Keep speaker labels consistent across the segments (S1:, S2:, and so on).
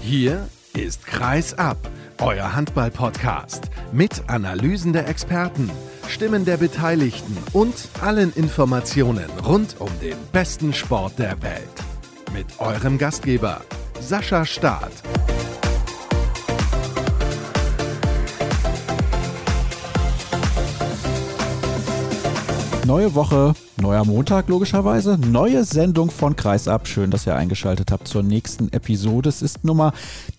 S1: Hier ist Kreis ab, euer Handball-Podcast mit Analysen der Experten, Stimmen der Beteiligten und allen Informationen rund um den besten Sport der Welt. Mit eurem Gastgeber Sascha Staat.
S2: Neue Woche, neuer Montag logischerweise, neue Sendung von Kreis ab. Schön, dass ihr eingeschaltet habt zur nächsten Episode. Es ist Nummer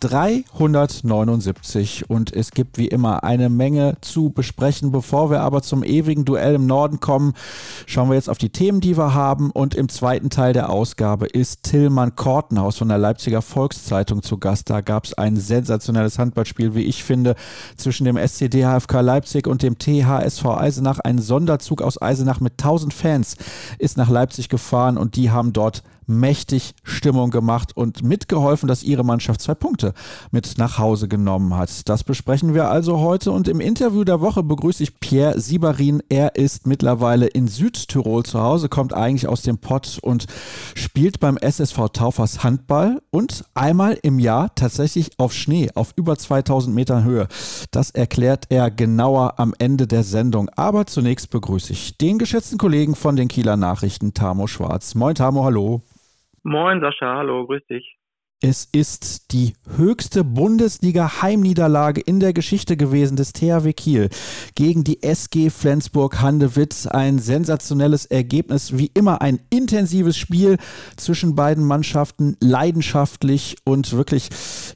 S2: 379 und es gibt wie immer eine Menge zu besprechen. Bevor wir aber zum ewigen Duell im Norden kommen, schauen wir jetzt auf die Themen, die wir haben. Und im zweiten Teil der Ausgabe ist Tillmann Kortenhaus von der Leipziger Volkszeitung zu Gast. Da gab es ein sensationelles Handballspiel, wie ich finde, zwischen dem SCD HFK Leipzig und dem THSV Eisenach. Ein Sonderzug aus Eisenach mit 1000 Fans ist nach Leipzig gefahren und die haben dort mächtig Stimmung gemacht und mitgeholfen, dass ihre Mannschaft 2 Punkte mit nach Hause genommen hat. Das besprechen wir also heute und im Interview der Woche begrüße ich Pierre Sieberin. Er ist mittlerweile in Südtirol zu Hause, kommt eigentlich aus dem Pott und spielt beim SSV Taufers Handball und einmal im Jahr tatsächlich auf Schnee, auf über 2000 Metern Höhe. Das erklärt er genauer am Ende der Sendung. Aber zunächst begrüße ich den geschätzten Kollegen von den Kieler Nachrichten, Tamo Schwarz. Moin Tamo, hallo.
S3: Moin Sascha, hallo, grüß dich.
S2: Es ist die höchste Bundesliga-Heimniederlage in der Geschichte gewesen des THW Kiel gegen die SG Flensburg-Handewitt. Ein sensationelles Ergebnis, wie immer ein intensives Spiel zwischen beiden Mannschaften, leidenschaftlich und wirklich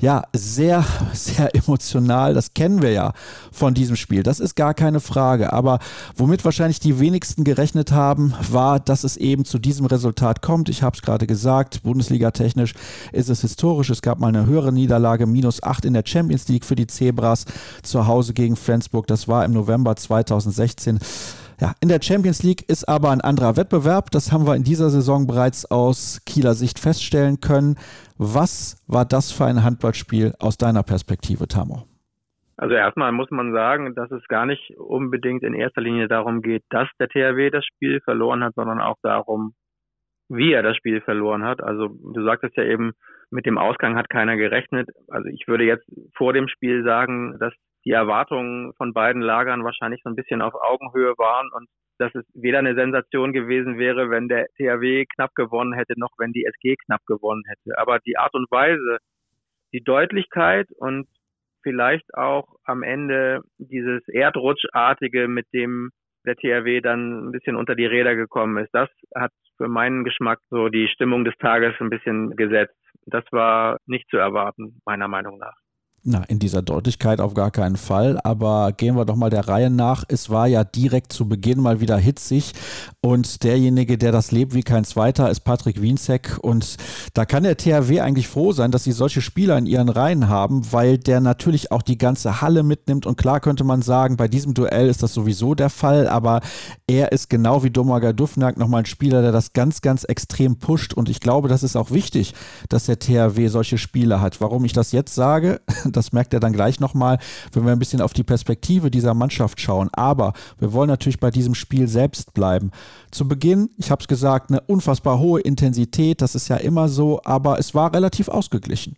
S2: sehr, sehr emotional. Das kennen wir ja von diesem Spiel, das ist gar keine Frage. Aber womit wahrscheinlich die wenigsten gerechnet haben, war, dass es eben zu diesem Resultat kommt. Ich habe es gerade gesagt, Bundesliga-technisch ist es historisch. Es gab mal eine höhere Niederlage, -8 in der Champions League für die Zebras zu Hause gegen Flensburg. Das war im November 2016. Ja, in der Champions League ist aber ein anderer Wettbewerb. Das haben wir in dieser Saison bereits aus Kieler Sicht feststellen können. Was war das für ein Handballspiel aus deiner Perspektive, Tamo?
S3: Also erstmal muss man sagen, dass es gar nicht unbedingt in erster Linie darum geht, dass der THW das Spiel verloren hat, sondern auch darum, wie er das Spiel verloren hat. Also du sagtest ja eben, mit dem Ausgang hat keiner gerechnet. Also ich würde jetzt vor dem Spiel sagen, dass die Erwartungen von beiden Lagern wahrscheinlich so ein bisschen auf Augenhöhe waren und dass es weder eine Sensation gewesen wäre, wenn der THW knapp gewonnen hätte, noch wenn die SG knapp gewonnen hätte. Aber die Art und Weise, die Deutlichkeit und vielleicht auch am Ende dieses Erdrutschartige, mit dem der THW dann ein bisschen unter die Räder gekommen ist, das hat für meinen Geschmack so die Stimmung des Tages ein bisschen gesetzt. Das war nicht zu erwarten, meiner Meinung nach.
S2: Na, in dieser Deutlichkeit auf gar keinen Fall, aber gehen wir doch mal der Reihe nach. Es war ja direkt zu Beginn mal wieder hitzig und derjenige, der das lebt wie kein Zweiter, ist Patrick Wienzek und da kann der THW eigentlich froh sein, dass sie solche Spieler in ihren Reihen haben, weil der natürlich auch die ganze Halle mitnimmt und klar könnte man sagen, bei diesem Duell ist das sowieso der Fall, aber er ist genau wie Domagoj Duvnjak nochmal ein Spieler, der das ganz, ganz extrem pusht und ich glaube, das ist auch wichtig, dass der THW solche Spieler hat. Warum ich das jetzt sage, das merkt er dann gleich nochmal, wenn wir ein bisschen auf die Perspektive dieser Mannschaft schauen. Aber wir wollen natürlich bei diesem Spiel selbst bleiben. Zu Beginn, ich habe es gesagt, eine unfassbar hohe Intensität, das ist ja immer so, aber es war relativ ausgeglichen.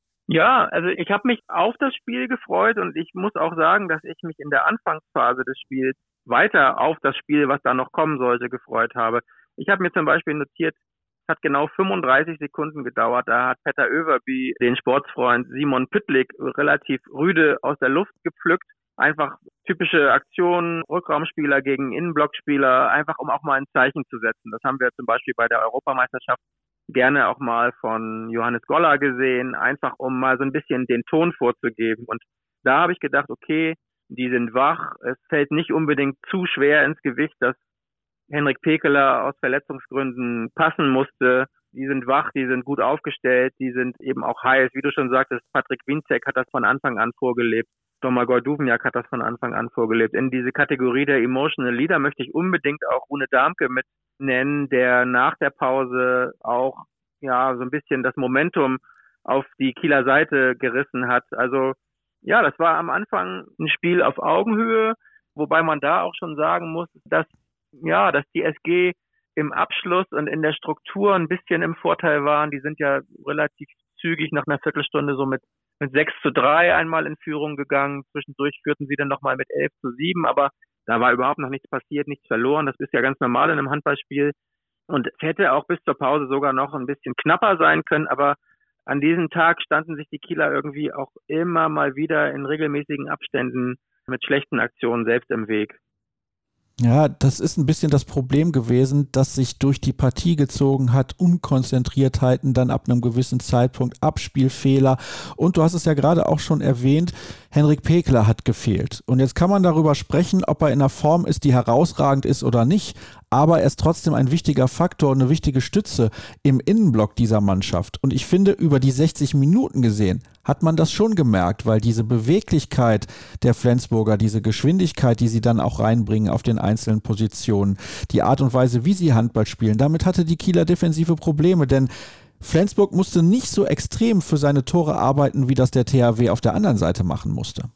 S3: Ja, also ich habe mich auf das Spiel gefreut und ich muss auch sagen, dass ich mich in der Anfangsphase des Spiels weiter auf das Spiel, was da noch kommen sollte, gefreut habe. Ich habe mir zum Beispiel notiert, es hat genau 35 Sekunden gedauert. Da hat Petter Överby den Sportsfreund Simon Püttlik relativ rüde aus der Luft gepflückt. Einfach typische Aktionen, Rückraumspieler gegen Innenblockspieler, einfach um auch mal ein Zeichen zu setzen. Das haben wir zum Beispiel bei der Europameisterschaft gerne auch mal von Johannes Goller gesehen, einfach um mal so ein bisschen den Ton vorzugeben. Und da habe ich gedacht, okay, die sind wach. Es fällt nicht unbedingt zu schwer ins Gewicht, dass Henrik Pekeler aus Verletzungsgründen passen musste. Die sind wach, die sind gut aufgestellt, die sind eben auch heiß. Wie du schon sagtest, Patrick Wienzek hat das von Anfang an vorgelebt. Domagoj Duvnjak hat das von Anfang an vorgelebt. In diese Kategorie der Emotional Leader möchte ich unbedingt auch Rune Darmke mit nennen, der nach der Pause auch so ein bisschen das Momentum auf die Kieler Seite gerissen hat. Also ja, das war am Anfang ein Spiel auf Augenhöhe, wobei man da auch schon sagen muss, dass die SG im Abschluss und in der Struktur ein bisschen im Vorteil waren. Die sind ja relativ zügig nach einer Viertelstunde so mit 6:3 einmal in Führung gegangen. Zwischendurch führten sie dann nochmal mit 11:7, aber da war überhaupt noch nichts passiert, nichts verloren. Das ist ja ganz normal in einem Handballspiel. Und es hätte auch bis zur Pause sogar noch ein bisschen knapper sein können, aber an diesem Tag standen sich die Kieler irgendwie auch immer mal wieder in regelmäßigen Abständen mit schlechten Aktionen selbst im Weg.
S2: Ja, das ist ein bisschen das Problem gewesen, dass sich durch die Partie gezogen hat, Unkonzentriertheiten dann ab einem gewissen Zeitpunkt, Abspielfehler und du hast es ja gerade auch schon erwähnt, Henrik Pekler hat gefehlt. Und jetzt kann man darüber sprechen, ob er in einer Form ist, die herausragend ist oder nicht, aber er ist trotzdem ein wichtiger Faktor und eine wichtige Stütze im Innenblock dieser Mannschaft. Und ich finde, über die 60 Minuten gesehen hat man das schon gemerkt, weil diese Beweglichkeit der Flensburger, diese Geschwindigkeit, die sie dann auch reinbringen auf den einzelnen Positionen, die Art und Weise, wie sie Handball spielen, damit hatte die Kieler Defensive Probleme, denn Flensburg musste nicht so extrem für seine Tore arbeiten, wie das der THW auf der anderen Seite machen musste.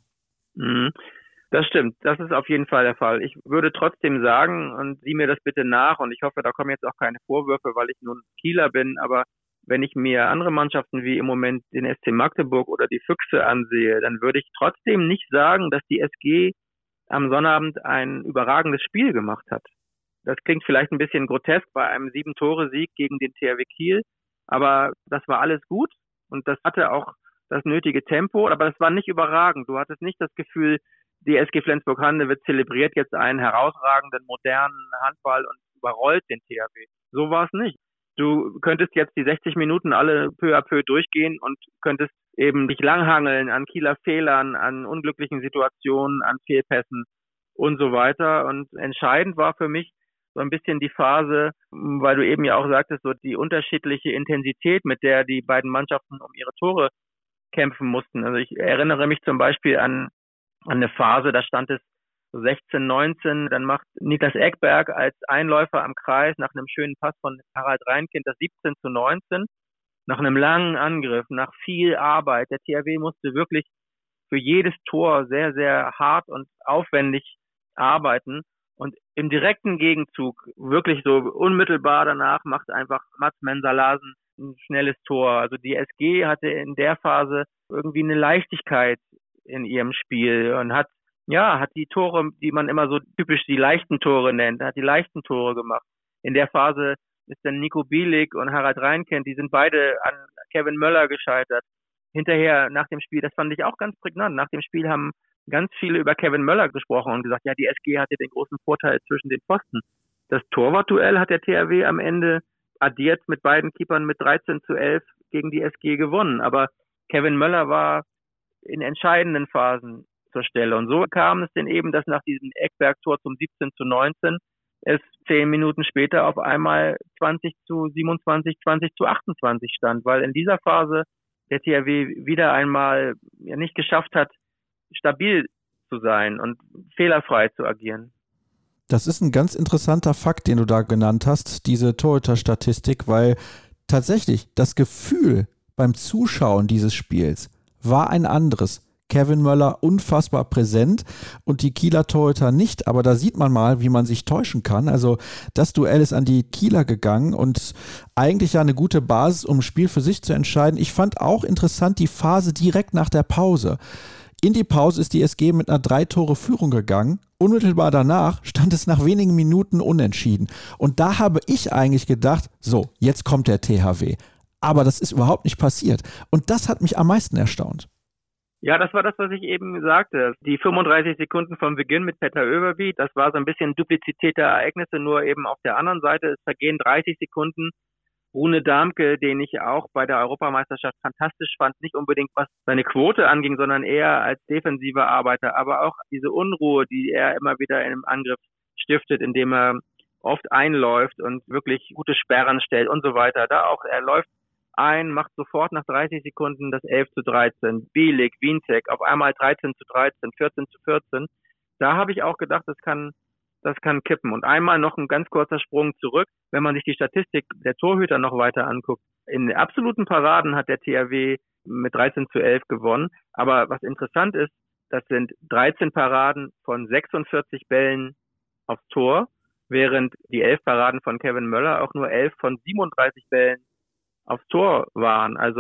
S3: Das stimmt, das ist auf jeden Fall der Fall. Ich würde trotzdem sagen, und sieh mir das bitte nach, und ich hoffe, da kommen jetzt auch keine Vorwürfe, weil ich nun Kieler bin, aber wenn ich mir andere Mannschaften wie im Moment den SC Magdeburg oder die Füchse ansehe, dann würde ich trotzdem nicht sagen, dass die SG am Sonnabend ein überragendes Spiel gemacht hat. Das klingt vielleicht ein bisschen grotesk bei einem 7-Tore-Sieg gegen den THW Kiel, aber das war alles gut und das hatte auch das nötige Tempo, aber das war nicht überragend. Du hattest nicht das Gefühl, die SG Flensburg-Handewitt zelebriert jetzt einen herausragenden, modernen Handball und überrollt den THW. So war es nicht. Du könntest jetzt die 60 Minuten alle peu à peu durchgehen und könntest eben dich langhangeln an Kieler Fehlern, an unglücklichen Situationen, an Fehlpässen und so weiter. Und entscheidend war für mich so ein bisschen die Phase, weil du eben ja auch sagtest, so die unterschiedliche Intensität, mit der die beiden Mannschaften um ihre Tore kämpfen mussten. Also ich erinnere mich zum Beispiel an eine Phase, da stand es 16, 19, dann macht Niklas Ekberg als Einläufer am Kreis nach einem schönen Pass von Harald Reinkind das 17:19, nach einem langen Angriff, nach viel Arbeit. Der THW musste wirklich für jedes Tor sehr, sehr hart und aufwendig arbeiten und im direkten Gegenzug, wirklich so unmittelbar danach, macht einfach Mats Mensalasen ein schnelles Tor. Also die SG hatte in der Phase irgendwie eine Leichtigkeit in ihrem Spiel und hat die Tore, die man immer so typisch die leichten Tore nennt, hat die leichten Tore gemacht. In der Phase ist dann Nico Bielik und Harald Reinkind, die sind beide an Kevin Möller gescheitert. Hinterher, nach dem Spiel, das fand ich auch ganz prägnant, nach dem Spiel haben ganz viele über Kevin Möller gesprochen und gesagt, ja, die SG hatte den großen Vorteil zwischen den Pfosten. Das Torwartduell hat der THW am Ende addiert mit beiden Keepern mit 13:11 gegen die SG gewonnen. Aber Kevin Möller war in entscheidenden Phasen zur Stelle. Und so kam es denn eben, dass nach diesem Ekberg-Tor zum 17:19 es 10 Minuten später auf einmal 20:27, 20:28 stand, weil in dieser Phase der THW wieder einmal nicht geschafft hat, stabil zu sein und fehlerfrei zu agieren.
S2: Das ist ein ganz interessanter Fakt, den du da genannt hast, diese Torhüter-Statistik, weil tatsächlich das Gefühl beim Zuschauen dieses Spiels war ein anderes. Kevin Möller unfassbar präsent und die Kieler Torhüter nicht, aber da sieht man mal, wie man sich täuschen kann. Also das Duell ist an die Kieler gegangen und eigentlich ja eine gute Basis, um ein Spiel für sich zu entscheiden. Ich fand auch interessant die Phase direkt nach der Pause. In die Pause ist die SG mit einer 3-Tore-Führung gegangen. Unmittelbar danach stand es nach wenigen Minuten unentschieden. Und da habe ich eigentlich gedacht, so, jetzt kommt der THW. Aber das ist überhaupt nicht passiert. Und das hat mich am meisten erstaunt.
S3: Ja, das war das, was ich eben sagte. Die 35 Sekunden vom Beginn mit Petter Överby, das war so ein bisschen Duplizität der Ereignisse, nur eben auf der anderen Seite. Es vergehen 30 Sekunden. Rune Darmke, den ich auch bei der Europameisterschaft fantastisch fand, nicht unbedingt was seine Quote anging, sondern eher als defensiver Arbeiter, aber auch diese Unruhe, die er immer wieder im Angriff stiftet, indem er oft einläuft und wirklich gute Sperren stellt und so weiter. Da auch, er läuft ein, macht sofort nach 30 Sekunden das 11:13. Bielik, Wienzek, auf einmal 13:13, 14:14. Da habe ich auch gedacht, das kann kippen. Und einmal noch ein ganz kurzer Sprung zurück, wenn man sich die Statistik der Torhüter noch weiter anguckt. In absoluten Paraden hat der THW mit 13:11 gewonnen. Aber was interessant ist, das sind 13 Paraden von 46 Bällen aufs Tor, während die 11 Paraden von Kevin Möller auch nur 11 von 37 Bällen aufs Tor waren. Also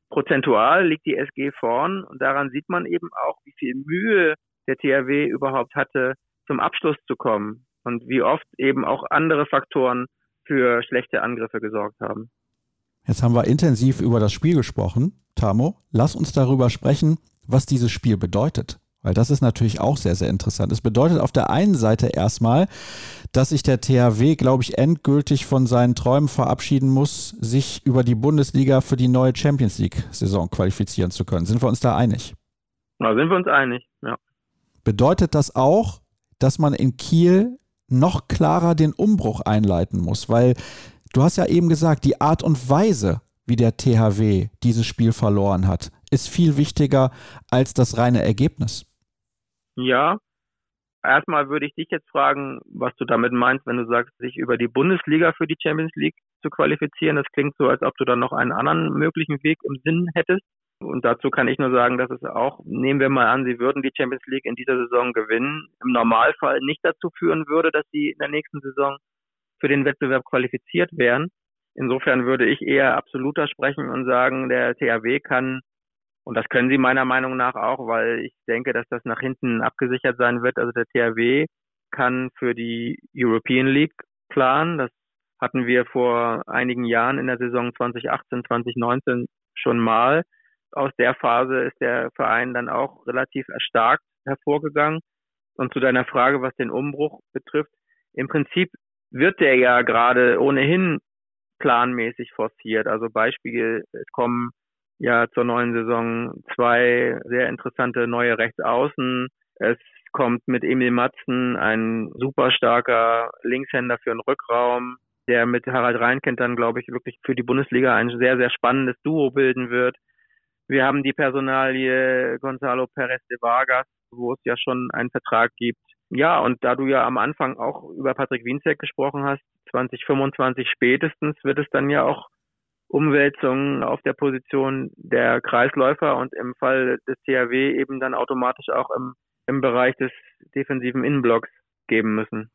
S3: prozentual liegt die SG vorn und daran sieht man eben auch, wie viel Mühe der THW überhaupt hatte, zum Abschluss zu kommen und wie oft eben auch andere Faktoren für schlechte Angriffe gesorgt haben.
S2: Jetzt haben wir intensiv über das Spiel gesprochen. Tamo, lass uns darüber sprechen, was dieses Spiel bedeutet. Weil das ist natürlich auch sehr, sehr interessant. Es bedeutet auf der einen Seite erstmal, dass sich der THW, glaube ich, endgültig von seinen Träumen verabschieden muss, sich über die Bundesliga für die neue Champions-League-Saison qualifizieren zu können. Sind wir uns da einig?
S3: Da sind wir uns einig, ja.
S2: Bedeutet das auch, dass man in Kiel noch klarer den Umbruch einleiten muss? Weil du hast ja eben gesagt, die Art und Weise, wie der THW dieses Spiel verloren hat, ist viel wichtiger als das reine Ergebnis.
S3: Ja, erstmal würde ich dich jetzt fragen, was du damit meinst, wenn du sagst, sich über die Bundesliga für die Champions League zu qualifizieren. Das klingt so, als ob du dann noch einen anderen möglichen Weg im Sinn hättest. Und dazu kann ich nur sagen, dass es auch, nehmen wir mal an, sie würden die Champions League in dieser Saison gewinnen, im Normalfall nicht dazu führen würde, dass sie in der nächsten Saison für den Wettbewerb qualifiziert wären. Insofern würde ich eher absoluter sprechen und sagen, der THW kann, und das können sie meiner Meinung nach auch, weil ich denke, dass das nach hinten abgesichert sein wird. Also der THW kann für die European League planen. Das hatten wir vor einigen Jahren in der Saison 2018, 2019 schon mal. Aus der Phase ist der Verein dann auch relativ erstarkt hervorgegangen. Und zu deiner Frage, was den Umbruch betrifft, im Prinzip wird der ja gerade ohnehin planmäßig forciert. Also Beispiel, es kommen ja zur neuen Saison 2 sehr interessante neue Rechtsaußen. Es kommt mit Emil Matzen ein super starker Linkshänder für den Rückraum, der mit Harald Reinkind dann, glaube ich, wirklich für die Bundesliga ein sehr, sehr spannendes Duo bilden wird. Wir haben die Personalie Gonzalo Perez de Vargas, wo es ja schon einen Vertrag gibt. Ja, und da du ja am Anfang auch über Patrick Wienzek gesprochen hast, 2025 spätestens wird es dann ja auch Umwälzungen auf der Position der Kreisläufer und im Fall des THW eben dann automatisch auch im Bereich des defensiven Innenblocks geben müssen.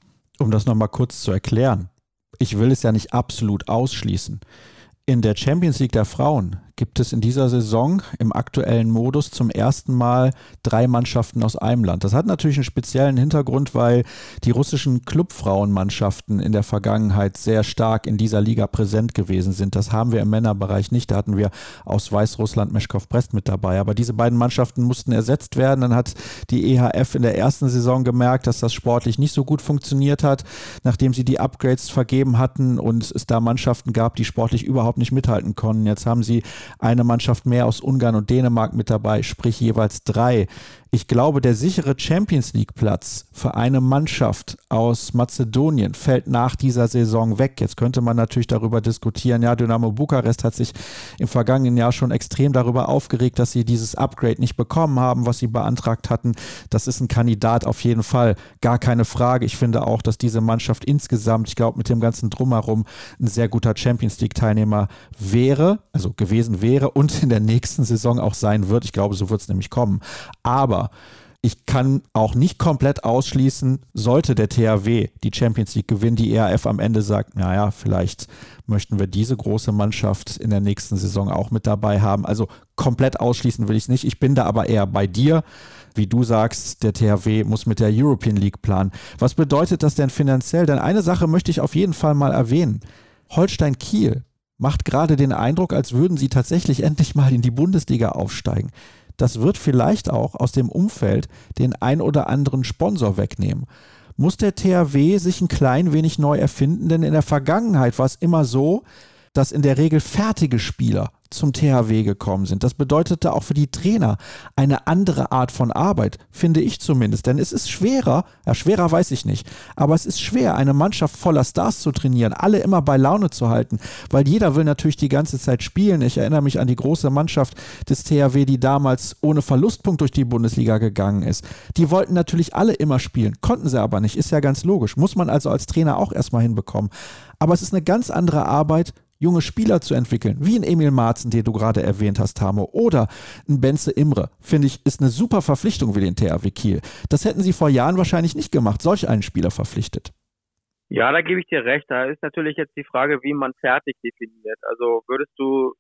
S2: Um das nochmal kurz zu erklären, ich will es ja nicht absolut ausschließen. In der Champions League der Frauen gibt es in dieser Saison im aktuellen Modus zum ersten Mal 3 Mannschaften aus einem Land. Das hat natürlich einen speziellen Hintergrund, weil die russischen Clubfrauenmannschaften in der Vergangenheit sehr stark in dieser Liga präsent gewesen sind. Das haben wir im Männerbereich nicht. Da hatten wir aus Weißrussland Meshkov Brest mit dabei. Aber diese beiden Mannschaften mussten ersetzt werden. Dann hat die EHF in der ersten Saison gemerkt, dass das sportlich nicht so gut funktioniert hat, nachdem sie die Upgrades vergeben hatten und es da Mannschaften gab, die sportlich überhaupt nicht mithalten konnten. Jetzt haben sie eine Mannschaft mehr aus Ungarn und Dänemark mit dabei, sprich jeweils 3. Ich glaube, der sichere Champions-League-Platz für eine Mannschaft aus Mazedonien fällt nach dieser Saison weg. Jetzt könnte man natürlich darüber diskutieren, ja, Dynamo Bukarest hat sich im vergangenen Jahr schon extrem darüber aufgeregt, dass sie dieses Upgrade nicht bekommen haben, was sie beantragt hatten. Das ist ein Kandidat auf jeden Fall, gar keine Frage. Ich finde auch, dass diese Mannschaft insgesamt, ich glaube, mit dem ganzen Drumherum ein sehr guter Champions-League-Teilnehmer wäre, also gewesen wäre und in der nächsten Saison auch sein wird. Ich glaube, so wird es nämlich kommen. Aber ich kann auch nicht komplett ausschließen, sollte der THW die Champions League gewinnen, die EHF am Ende sagt, naja, vielleicht möchten wir diese große Mannschaft in der nächsten Saison auch mit dabei haben. Also komplett ausschließen will ich es nicht. Ich bin da aber eher bei dir. Wie du sagst, der THW muss mit der European League planen. Was bedeutet das denn finanziell? Denn eine Sache möchte ich auf jeden Fall mal erwähnen. Holstein Kiel macht gerade den Eindruck, als würden sie tatsächlich endlich mal in die Bundesliga aufsteigen. Das wird vielleicht auch aus dem Umfeld den ein oder anderen Sponsor wegnehmen. Muss der THW sich ein klein wenig neu erfinden? Denn in der Vergangenheit war es immer so, dass in der Regel fertige Spieler zum THW gekommen sind. Das bedeutete auch für die Trainer eine andere Art von Arbeit, finde ich zumindest. Denn es ist schwerer, ja schwerer weiß ich nicht, aber es ist schwer, eine Mannschaft voller Stars zu trainieren, alle immer bei Laune zu halten, weil jeder will natürlich die ganze Zeit spielen. Ich erinnere mich an die große Mannschaft des THW, die damals ohne Verlustpunkt durch die Bundesliga gegangen ist. Die wollten natürlich alle immer spielen, konnten sie aber nicht, ist ja ganz logisch. Muss man also als Trainer auch erstmal hinbekommen. Aber es ist eine ganz andere Arbeit, junge Spieler zu entwickeln, wie ein Emil Marzen, den du gerade erwähnt hast, Tamo, oder ein Benze Imre, finde ich, ist eine super Verpflichtung für den THW Kiel. Das hätten sie vor Jahren wahrscheinlich nicht gemacht, solch einen Spieler verpflichtet.
S3: Ja, da gebe ich dir recht. Da ist natürlich jetzt die Frage, wie man fertig definiert. Also würdest du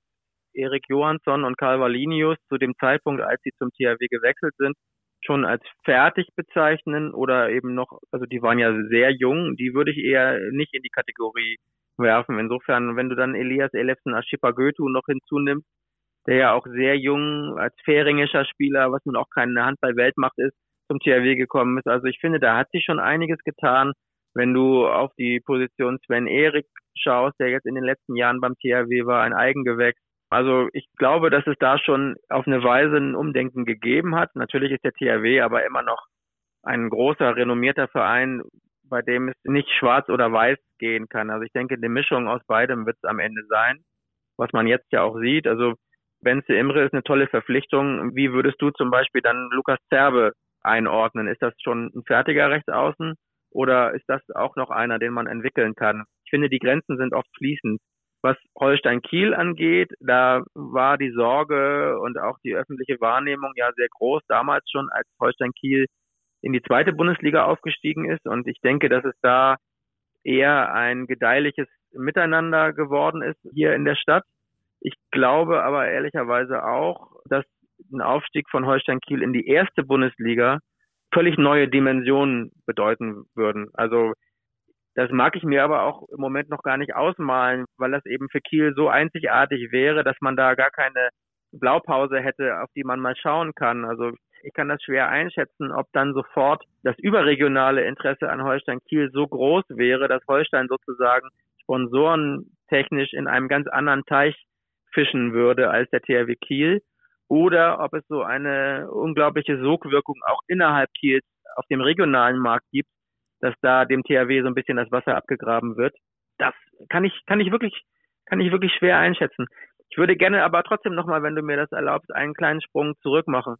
S3: Erik Johansson und Karl Wallinius zu dem Zeitpunkt, als sie zum THW gewechselt sind, schon als fertig bezeichnen oder eben noch, also die waren ja sehr jung, die würde ich eher nicht in die Kategorie werfen. Insofern, wenn du dann Elias Elefsen Aschipagötu noch hinzunimmst, der ja auch sehr jung als färingischer Spieler, was nun auch keine Handball-Weltmacht ist, zum THW gekommen ist. Also ich finde, da hat sich schon einiges getan. Wenn du auf die Position Sven Erik schaust, der jetzt in den letzten Jahren beim THW war, ein Eigengewächs. Also ich glaube, dass es da schon auf eine Weise ein Umdenken gegeben hat. Natürlich ist der THW aber immer noch ein großer, renommierter Verein, bei dem es nicht schwarz oder weiß gehen kann. Also ich denke, eine Mischung aus beidem wird es am Ende sein, was man jetzt ja auch sieht. Also Bence Imre ist eine tolle Verpflichtung. Wie würdest du zum Beispiel dann Lukas Zerbe einordnen? Ist das schon ein fertiger Rechtsaußen oder ist das auch noch einer, den man entwickeln kann? Ich finde, die Grenzen sind oft fließend. Was Holstein Kiel angeht, da war die Sorge und auch die öffentliche Wahrnehmung ja sehr groß, damals schon, als Holstein Kiel in die zweite Bundesliga aufgestiegen ist. Und ich denke, dass es da eher ein gedeihliches Miteinander geworden ist hier in der Stadt. Ich glaube aber ehrlicherweise auch, dass ein Aufstieg von Holstein Kiel in die erste Bundesliga völlig neue Dimensionen bedeuten würden. Also das mag ich mir aber auch im Moment noch gar nicht ausmalen, weil das eben für Kiel so einzigartig wäre, dass man da gar keine Blaupause hätte, auf die man mal schauen kann. Also ich kann das schwer einschätzen, ob dann sofort das überregionale Interesse an Holstein Kiel so groß wäre, dass Holstein sozusagen sponsorentechnisch in einem ganz anderen Teich fischen würde als der THW Kiel. Oder ob es so eine unglaubliche Sogwirkung auch innerhalb Kiels auf dem regionalen Markt gibt, dass da dem THW so ein bisschen das Wasser abgegraben wird. Das kann ich wirklich schwer einschätzen. Ich würde gerne aber trotzdem nochmal, wenn du mir das erlaubst, einen kleinen Sprung zurück machen.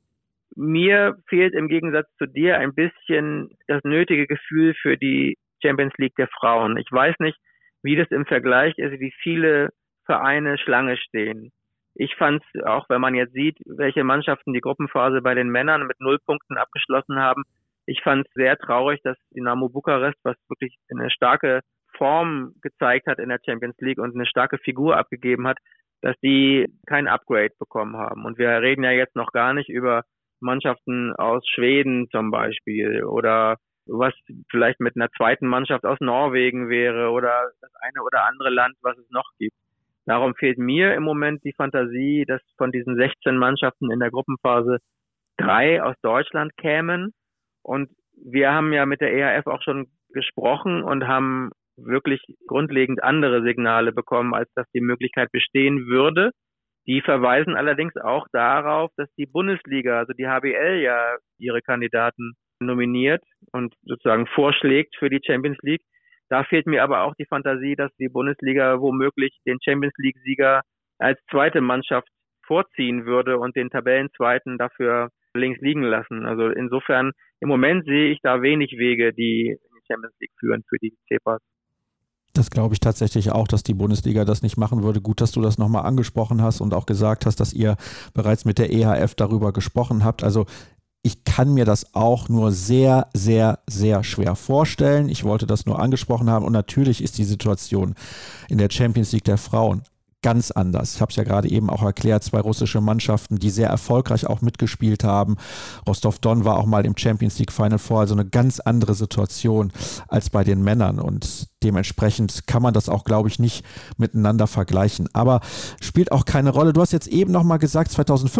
S3: Mir fehlt im Gegensatz zu dir ein bisschen das nötige Gefühl für die Champions League der Frauen. Ich weiß nicht, wie das im Vergleich ist, wie viele Vereine Schlange stehen. Ich fand es auch, wenn man jetzt sieht, welche Mannschaften die Gruppenphase bei den Männern mit 0 Punkten abgeschlossen haben, ich fand es sehr traurig, dass Dynamo Bukarest, was wirklich eine starke Form gezeigt hat in der Champions League und eine starke Figur abgegeben hat, dass die kein Upgrade bekommen haben. Und wir reden ja jetzt noch gar nicht über Mannschaften aus Schweden zum Beispiel oder was vielleicht mit einer zweiten Mannschaft aus Norwegen wäre oder das eine oder andere Land, was es noch gibt. Darum fehlt mir im Moment die Fantasie, dass von diesen 16 Mannschaften in der Gruppenphase 3 aus Deutschland kämen. Und wir haben ja mit der EHF auch schon gesprochen und haben wirklich grundlegend andere Signale bekommen, als dass die Möglichkeit bestehen würde. Die verweisen allerdings auch darauf, dass die Bundesliga, also die HBL, ja ihre Kandidaten nominiert und sozusagen vorschlägt für die Champions League. Da fehlt mir aber auch die Fantasie, dass die Bundesliga womöglich den Champions League-Sieger als zweite Mannschaft vorziehen würde und den Tabellenzweiten dafür links liegen lassen. Also insofern, im Moment sehe ich da wenig Wege, die in die Champions League führen für die Zepas.
S2: Das glaube ich tatsächlich auch, dass die Bundesliga das nicht machen würde. Gut, dass du das nochmal angesprochen hast und auch gesagt hast, dass ihr bereits mit der EHF darüber gesprochen habt. Also ich kann mir das auch nur sehr, sehr, sehr schwer vorstellen. Ich wollte das nur angesprochen haben und natürlich ist die Situation in der Champions League der Frauen ganz anders. Ich habe es ja gerade eben auch erklärt, 2 russische Mannschaften, die sehr erfolgreich auch mitgespielt haben. Rostov-Don war auch mal im Champions League Final Four, also eine ganz andere Situation als bei den Männern und dementsprechend kann man das auch, glaube ich, nicht miteinander vergleichen. Aber spielt auch keine Rolle. Du hast jetzt eben nochmal gesagt,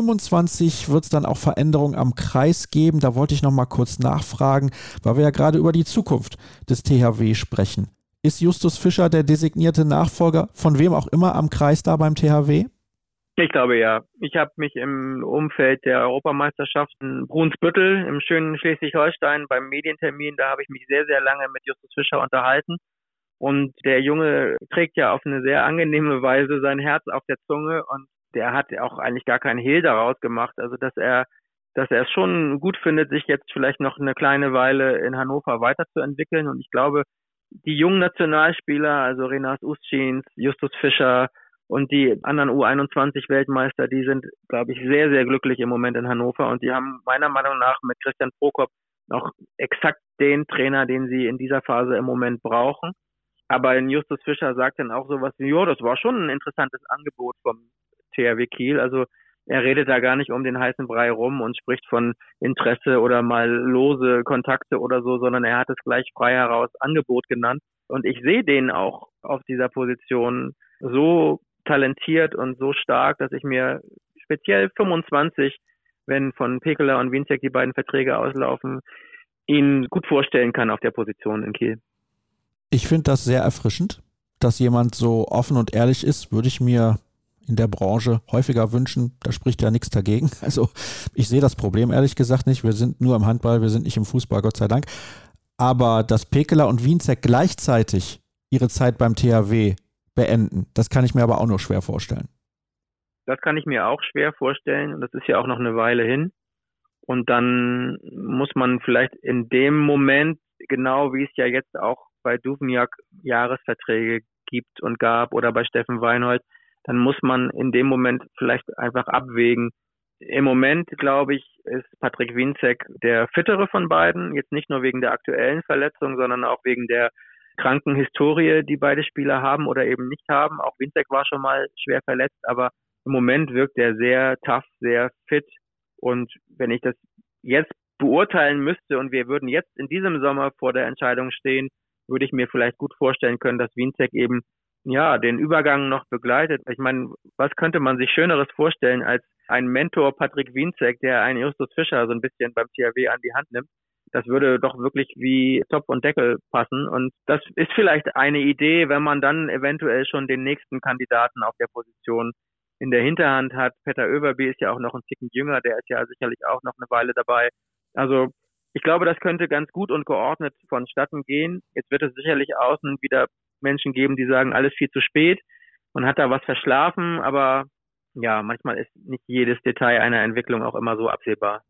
S2: 2025 wird es dann auch Veränderungen am Kreis geben. Da wollte ich nochmal kurz nachfragen, weil wir ja gerade über die Zukunft des THW sprechen. Ist Justus Fischer der designierte Nachfolger von wem auch immer am Kreis da beim THW?
S3: Ich glaube ja. Ich habe mich im Umfeld der Europameisterschaft in Brunsbüttel im schönen Schleswig-Holstein beim Medientermin, da habe ich mich sehr, sehr lange mit Justus Fischer unterhalten. Und der Junge trägt ja auf eine sehr angenehme Weise sein Herz auf der Zunge und der hat auch eigentlich gar keinen Hehl daraus gemacht. Also dass er es schon gut findet, sich jetzt vielleicht noch eine kleine Weile in Hannover weiterzuentwickeln. Und ich glaube, die jungen Nationalspieler, also Renas Ustschins, Justus Fischer und die anderen U21-Weltmeister, die sind, glaube ich, sehr, sehr glücklich im Moment in Hannover und die haben meiner Meinung nach mit Christian Prokop noch exakt den Trainer, den sie in dieser Phase im Moment brauchen. Aber Justus Fischer sagt dann auch sowas wie, ja, das war schon ein interessantes Angebot vom THW Kiel. Also er redet da gar nicht um den heißen Brei rum und spricht von Interesse oder mal lose Kontakte oder so, sondern er hat es gleich frei heraus Angebot genannt. Und ich sehe den auch auf dieser Position so talentiert und so stark, dass ich mir speziell 25, wenn von Pekeler und Wienzek die beiden Verträge auslaufen, ihn gut vorstellen kann auf der Position in Kiel.
S2: Ich finde das sehr erfrischend, dass jemand so offen und ehrlich ist, würde ich mir in der Branche häufiger wünschen. Da spricht ja nichts dagegen. Also ich sehe das Problem ehrlich gesagt nicht. Wir sind nur im Handball, wir sind nicht im Fußball, Gott sei Dank. Aber dass Pekeler und Wienzek gleichzeitig ihre Zeit beim THW beenden, das kann ich mir aber auch nur schwer vorstellen.
S3: Das kann ich mir auch schwer vorstellen. Und das ist ja auch noch eine Weile hin. Und dann muss man vielleicht in dem Moment, genau wie es ja jetzt auch bei Duvniak Jahresverträge gibt und gab oder bei Steffen Weinhold, dann muss man in dem Moment vielleicht einfach abwägen. Im Moment, glaube ich, ist Patrick Wienzek der fittere von beiden. Jetzt nicht nur wegen der aktuellen Verletzung, sondern auch wegen der kranken Historie, die beide Spieler haben oder eben nicht haben. Auch Wienzek war schon mal schwer verletzt, aber im Moment wirkt er sehr tough, sehr fit. Und wenn ich das jetzt beurteilen müsste und wir würden jetzt in diesem Sommer vor der Entscheidung stehen, würde ich mir vielleicht gut vorstellen können, dass Wienzek eben den Übergang noch begleitet. Ich meine, was könnte man sich Schöneres vorstellen als ein Mentor Patrick Wienzek, der einen Justus Fischer so ein bisschen beim THW an die Hand nimmt? Das würde doch wirklich wie Topf und Deckel passen. Und das ist vielleicht eine Idee, wenn man dann eventuell schon den nächsten Kandidaten auf der Position in der Hinterhand hat. Petter Överby ist ja auch noch ein Ticken jünger, der ist ja sicherlich auch noch eine Weile dabei. Also ich glaube, das könnte ganz gut und geordnet vonstatten gehen. Jetzt wird es sicherlich außen wieder Menschen geben, die sagen, alles viel zu spät. Man hat da was verschlafen, aber ja, manchmal ist nicht jedes Detail einer Entwicklung auch immer so absehbar.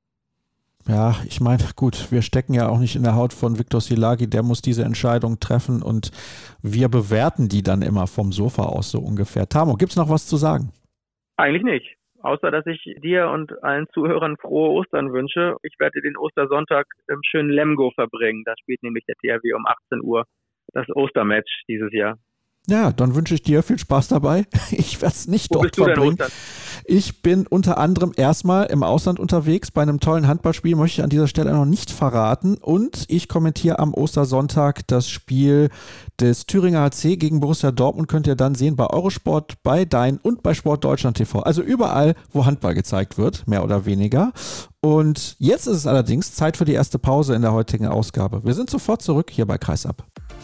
S2: Ja, ich meine, gut, wir stecken ja auch nicht in der Haut von Viktor Szilágyi, der muss diese Entscheidung treffen und wir bewerten die dann immer vom Sofa aus so ungefähr. Tamo, gibt's noch was zu sagen?
S3: Eigentlich nicht, außer dass ich dir und allen Zuhörern frohe Ostern wünsche. Ich werde den Ostersonntag im schönen Lemgo verbringen. Da spielt nämlich der THW um 18 Uhr das Ostermatch dieses Jahr.
S2: Ja, dann wünsche ich dir viel Spaß dabei. Ich werde es nicht dort verbringen. Ich bin unter anderem erstmal im Ausland unterwegs bei einem tollen Handballspiel, möchte ich an dieser Stelle noch nicht verraten. Und ich kommentiere am Ostersonntag das Spiel des Thüringer HC gegen Borussia Dortmund. Könnt ihr dann sehen bei Eurosport, bei Dein und bei Sport Deutschland TV. Also überall, wo Handball gezeigt wird, mehr oder weniger. Und jetzt ist es allerdings Zeit für die erste Pause in der heutigen Ausgabe. Wir sind sofort zurück hier bei Kreisab.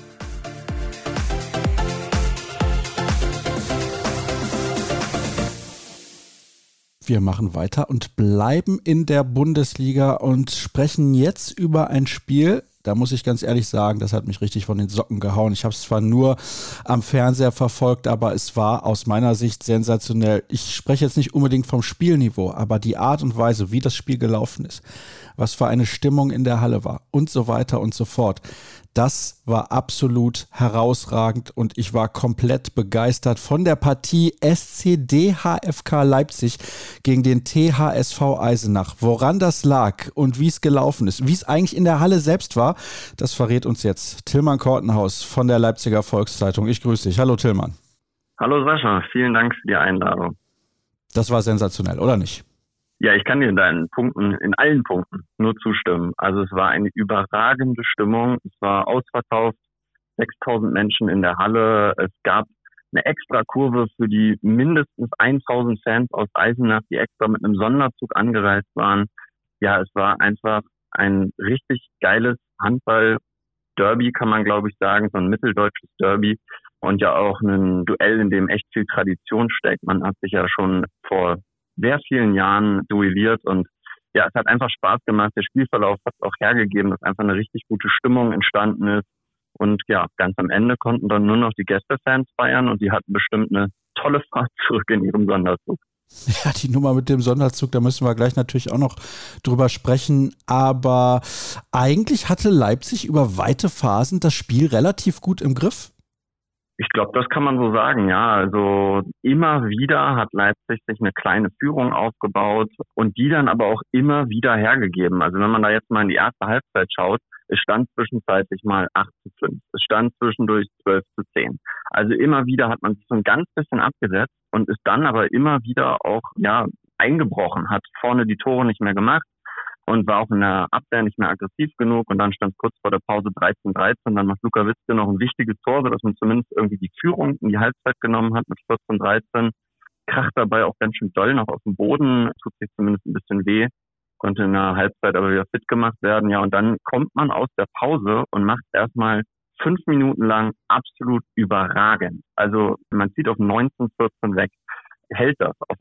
S2: Wir machen weiter und bleiben in der Bundesliga und sprechen jetzt über ein Spiel, da muss ich ganz ehrlich sagen, das hat mich richtig von den Socken gehauen. Ich habe es zwar nur am Fernseher verfolgt, aber es war aus meiner Sicht sensationell. Ich spreche jetzt nicht unbedingt vom Spielniveau, aber die Art und Weise, wie das Spiel gelaufen ist, was für eine Stimmung in der Halle war und so weiter und so fort. Das war absolut herausragend und ich war komplett begeistert von der Partie SCD-HFK Leipzig gegen den THSV Eisenach. Woran das lag und wie es gelaufen ist, wie es eigentlich in der Halle selbst war, das verrät uns jetzt Tillmann Kortenhaus von der Leipziger Volkszeitung. Ich grüße dich. Hallo Tillmann.
S4: Hallo Sascha, vielen Dank für die Einladung.
S2: Das war sensationell, oder nicht?
S4: Ja, ich kann dir in allen Punkten nur zustimmen. Also es war eine überragende Stimmung. Es war ausverkauft, 6.000 Menschen in der Halle. Es gab eine extra Kurve für die mindestens 1.000 Fans aus Eisenach, die extra mit einem Sonderzug angereist waren. Ja, es war einfach ein richtig geiles Handball-Derby, kann man glaube ich sagen, so ein mitteldeutsches Derby. Und ja auch ein Duell, in dem echt viel Tradition steckt. Man hat sich ja schon vor sehr vielen Jahren duelliert und ja, es hat einfach Spaß gemacht. Der Spielverlauf hat auch hergegeben, dass einfach eine richtig gute Stimmung entstanden ist. Und ja, ganz am Ende konnten dann nur noch die Gästefans feiern und die hatten bestimmt eine tolle Fahrt zurück in ihrem Sonderzug.
S2: Ja, die Nummer mit dem Sonderzug, da müssen wir gleich natürlich auch noch drüber sprechen. Aber eigentlich hatte Leipzig über weite Phasen das Spiel relativ gut im Griff.
S4: Ich glaube, das kann man so sagen, ja. Also immer wieder hat Leipzig sich eine kleine Führung aufgebaut und die dann aber auch immer wieder hergegeben. Also wenn man da jetzt mal in die erste Halbzeit schaut, es stand zwischenzeitlich mal 8:5. Es stand zwischendurch 12:10. Also immer wieder hat man sich so ein ganz bisschen abgesetzt und ist dann aber immer wieder auch eingebrochen, hat vorne die Tore nicht mehr gemacht und war auch in der Abwehr nicht mehr aggressiv genug. Und dann stand kurz vor der Pause 13-13. Dann macht Luka Witzke noch ein wichtiges Tor, sodass man zumindest irgendwie die Führung in die Halbzeit genommen hat mit 14-13. Kracht dabei auch ganz schön doll noch auf dem Boden, tut sich zumindest ein bisschen weh, konnte in der Halbzeit aber wieder fit gemacht werden. Ja, und dann kommt man aus der Pause und macht erstmal 5 Minuten lang absolut überragend. Also man zieht auf 19-14 weg, hält das auf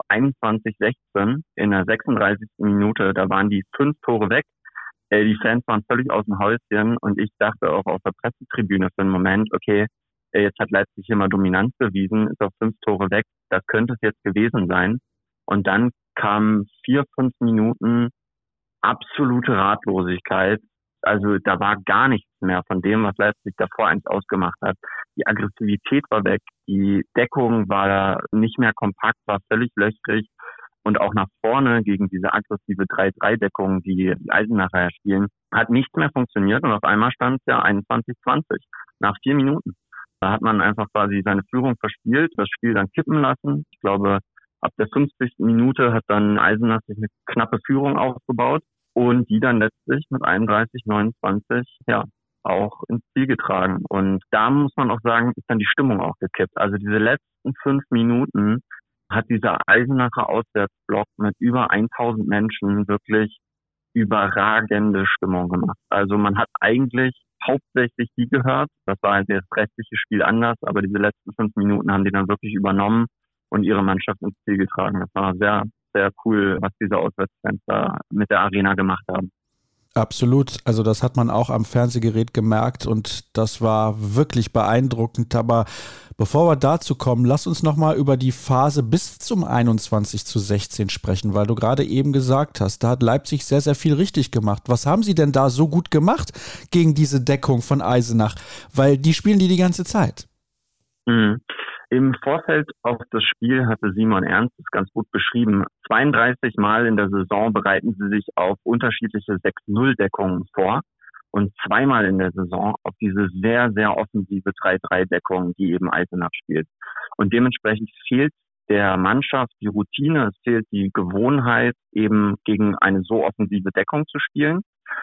S4: 21-16 in der 36. Minute. Da waren die 5 Tore weg. Die Fans waren völlig aus dem Häuschen und ich dachte auch auf der Pressetribüne für einen Moment, okay, jetzt hat Leipzig hier mal Dominanz bewiesen, ist auf 5 Tore weg. Das könnte es jetzt gewesen sein. Und dann kamen 4-5 Minuten absolute Ratlosigkeit. Also da war gar nichts mehr von dem, was Leipzig davor eigentlich ausgemacht hat. Die Aggressivität war weg, die Deckung war nicht mehr kompakt, war völlig löchrig und auch nach vorne gegen diese aggressive 3-3-Deckung, die Eisenacher spielen, hat nichts mehr funktioniert und auf einmal stand es ja 21-20 nach 4 Minuten. Da hat man einfach quasi seine Führung verspielt, das Spiel dann kippen lassen. Ich glaube, ab der 50. Minute hat dann Eisenach sich eine knappe Führung aufgebaut und die dann letztlich mit 31-29 auch ins Ziel getragen. Und da muss man auch sagen, ist dann die Stimmung auch gekippt. Also diese letzten 5 Minuten hat dieser Eisenacher Auswärtsblock mit über 1000 Menschen wirklich überragende Stimmung gemacht. Also man hat eigentlich hauptsächlich die gehört. Das war halt das restliche Spiel anders, aber diese letzten 5 Minuten haben die dann wirklich übernommen und ihre Mannschaft ins Ziel getragen. Das war sehr, sehr cool, was diese Auswärtsfans da mit der Arena gemacht haben.
S2: Absolut, also das hat man auch am Fernsehgerät gemerkt und das war wirklich beeindruckend, aber bevor wir dazu kommen, lass uns nochmal über die Phase bis zum 21-16 sprechen, weil du gerade eben gesagt hast, da hat Leipzig sehr, sehr viel richtig gemacht. Was haben sie denn da so gut gemacht gegen diese Deckung von Eisenach? Weil die spielen die ganze Zeit.
S4: Im Vorfeld auf das Spiel hatte Simon Ernst es ganz gut beschrieben. 32 Mal in der Saison bereiten sie sich auf unterschiedliche 6-0-Deckungen vor und 2 Mal in der Saison auf diese sehr, sehr offensive 3-3-Deckung, die eben Eisenach spielt. Und dementsprechend fehlt der Mannschaft die Routine, es fehlt die Gewohnheit, eben gegen eine so offensive Deckung zu spielen.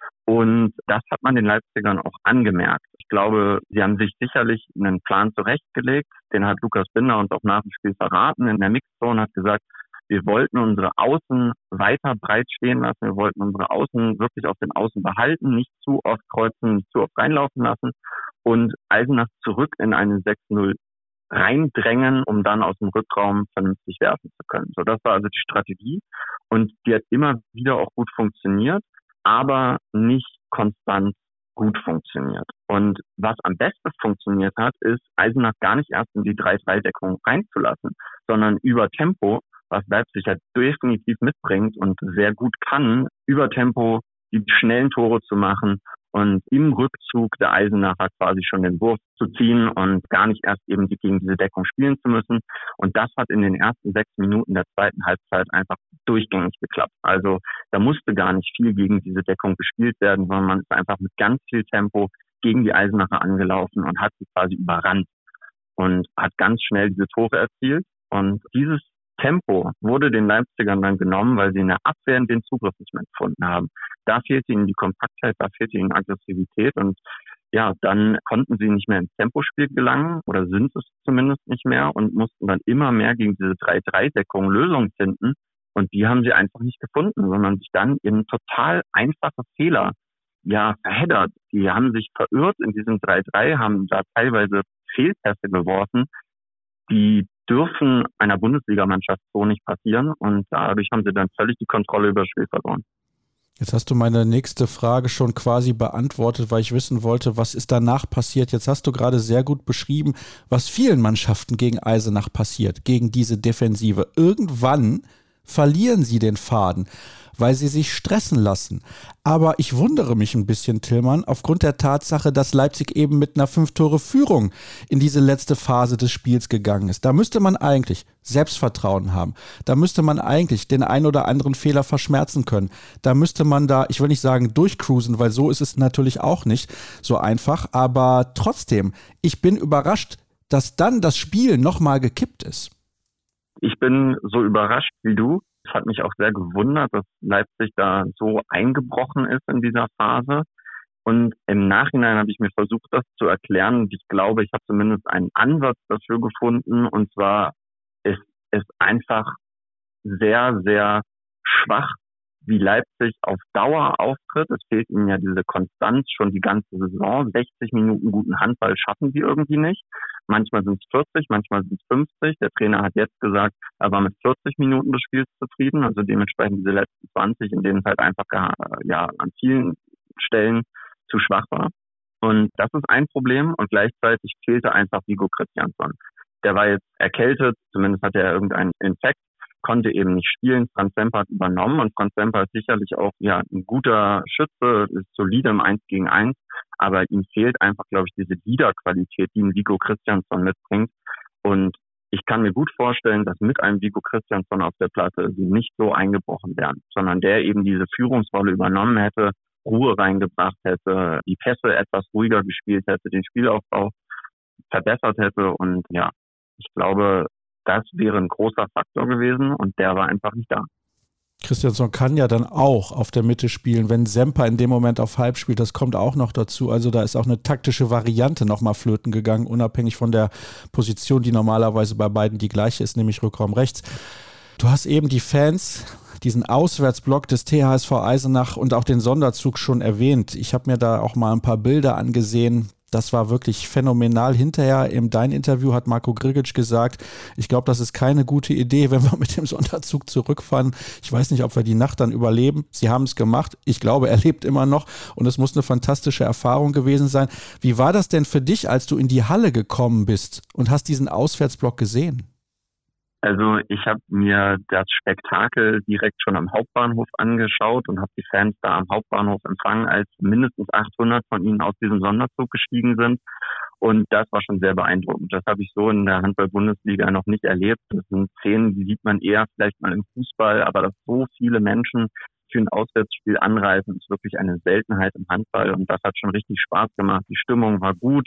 S4: Und das hat man den Leipzigern auch angemerkt. Ich glaube, sie haben sich sicherlich einen Plan zurechtgelegt. Den hat Lukas Binder uns auch nach dem Spiel verraten. In der Mixzone hat gesagt, wir wollten unsere Außen weiter breit stehen lassen. Wir wollten unsere Außen wirklich auf den Außen behalten, nicht zu oft kreuzen, nicht zu oft reinlaufen lassen und Eisenach zurück in eine 6-0 reindrängen, um dann aus dem Rückraum vernünftig werfen zu können. So, das war also die Strategie und die hat immer wieder auch gut funktioniert, aber nicht konstant gut funktioniert. Und was am besten funktioniert hat, ist, Eisenach gar nicht erst in die 3-3-Deckung reinzulassen, sondern über Tempo, was Leipzig halt definitiv mitbringt und sehr gut kann, über Tempo die schnellen Tore zu machen und im Rückzug der Eisenacher quasi schon den Wurf zu ziehen und gar nicht erst eben gegen diese Deckung spielen zu müssen. Und das hat in den ersten 6 Minuten der zweiten Halbzeit einfach durchgängig geklappt. Also da musste gar nicht viel gegen diese Deckung gespielt werden, sondern man ist einfach mit ganz viel Tempo gegen die Eisenacher angelaufen und hat sie quasi überrannt und hat ganz schnell diese Tore erzielt. Und dieses Tempo wurde den Leipzigern dann genommen, weil sie in der Abwehr den Zugriff nicht mehr gefunden haben. Da fehlte ihnen die Kompaktheit, da fehlte ihnen Aggressivität und ja, dann konnten sie nicht mehr ins Tempospiel gelangen oder sind es zumindest nicht mehr und mussten dann immer mehr gegen diese 3-3-Deckung Lösungen finden und die haben sie einfach nicht gefunden, sondern sich dann in total einfache Fehler verheddert. Die haben sich verirrt in diesem 3-3, haben da teilweise Fehlpässe geworfen, die dürfen einer Bundesligamannschaft so nicht passieren und dadurch haben sie dann völlig die Kontrolle über das Spiel verloren.
S2: Jetzt hast du meine nächste Frage schon quasi beantwortet, weil ich wissen wollte, was ist danach passiert. Jetzt hast du gerade sehr gut beschrieben, was vielen Mannschaften gegen Eisenach passiert, gegen diese Defensive. Irgendwann verlieren sie den Faden, weil sie sich stressen lassen. Aber ich wundere mich ein bisschen, Tillmann, aufgrund der Tatsache, dass Leipzig eben mit einer 5-Tore-Führung in diese letzte Phase des Spiels gegangen ist. Da müsste man eigentlich Selbstvertrauen haben. Da müsste man eigentlich den ein oder anderen Fehler verschmerzen können. Da müsste man ich will nicht sagen durchcruisen, weil so ist es natürlich auch nicht so einfach. Aber trotzdem, ich bin überrascht, dass dann das Spiel nochmal gekippt ist?
S4: Ich bin so überrascht wie du. Es hat mich auch sehr gewundert, dass Leipzig da so eingebrochen ist in dieser Phase. Und im Nachhinein habe ich mir versucht, das zu erklären. Und ich glaube, ich habe zumindest einen Ansatz dafür gefunden. Und zwar ist es einfach sehr, sehr schwach, wie Leipzig auf Dauer auftritt. Es fehlt ihnen ja diese Konstanz schon die ganze Saison. 60 Minuten guten Handball schaffen sie irgendwie nicht. Manchmal sind es 40, manchmal sind es 50. Der Trainer hat jetzt gesagt, er war mit 40 Minuten des Spiels zufrieden. Also dementsprechend diese letzten 20, in denen es halt einfach an vielen Stellen zu schwach war. Und das ist ein Problem. Und gleichzeitig fehlte einfach Viggo Christiansson. Der war jetzt erkältet, zumindest hatte er irgendeinen Infekt, konnte eben nicht spielen. Franz Semper hat übernommen und Franz Semper ist sicherlich auch ein guter Schütze, ist solide im 1 gegen 1, aber ihm fehlt einfach, glaube ich, diese Leaderqualität, die ein Viggo Christiansson mitbringt. Und ich kann mir gut vorstellen, dass mit einem Viggo Christiansson auf der Platte sie nicht so eingebrochen wären, sondern der eben diese Führungsrolle übernommen hätte, Ruhe reingebracht hätte, die Pässe etwas ruhiger gespielt hätte, den Spielaufbau verbessert hätte. Und ich glaube, das wäre ein großer Faktor gewesen und der war einfach nicht da.
S2: Christiansson kann ja dann auch auf der Mitte spielen, wenn Semper in dem Moment auf Halb spielt. Das kommt auch noch dazu. Also da ist auch eine taktische Variante nochmal flöten gegangen, unabhängig von der Position, die normalerweise bei beiden die gleiche ist, nämlich Rückraum rechts. Du hast eben die Fans, diesen Auswärtsblock des THSV Eisenach und auch den Sonderzug schon erwähnt. Ich habe mir da auch mal ein paar Bilder angesehen. Das war wirklich phänomenal. Hinterher in deinem Interview hat Marko Grgic gesagt, ich glaube, das ist keine gute Idee, wenn wir mit dem Sonderzug zurückfahren. Ich weiß nicht, ob wir die Nacht dann überleben. Sie haben es gemacht. Ich glaube, er lebt immer noch und es muss eine fantastische Erfahrung gewesen sein. Wie war das denn für dich, als du in die Halle gekommen bist und hast diesen Auswärtsblock gesehen?
S4: Also ich habe mir das Spektakel direkt schon am Hauptbahnhof angeschaut und habe die Fans da am Hauptbahnhof empfangen, als mindestens 800 von ihnen aus diesem Sonderzug gestiegen sind. Und das war schon sehr beeindruckend. Das habe ich so in der Handball-Bundesliga noch nicht erlebt. Das sind Szenen, die sieht man eher vielleicht mal im Fußball, aber dass so viele Menschen für ein Auswärtsspiel anreisen, ist wirklich eine Seltenheit im Handball. Und das hat schon richtig Spaß gemacht. Die Stimmung war gut,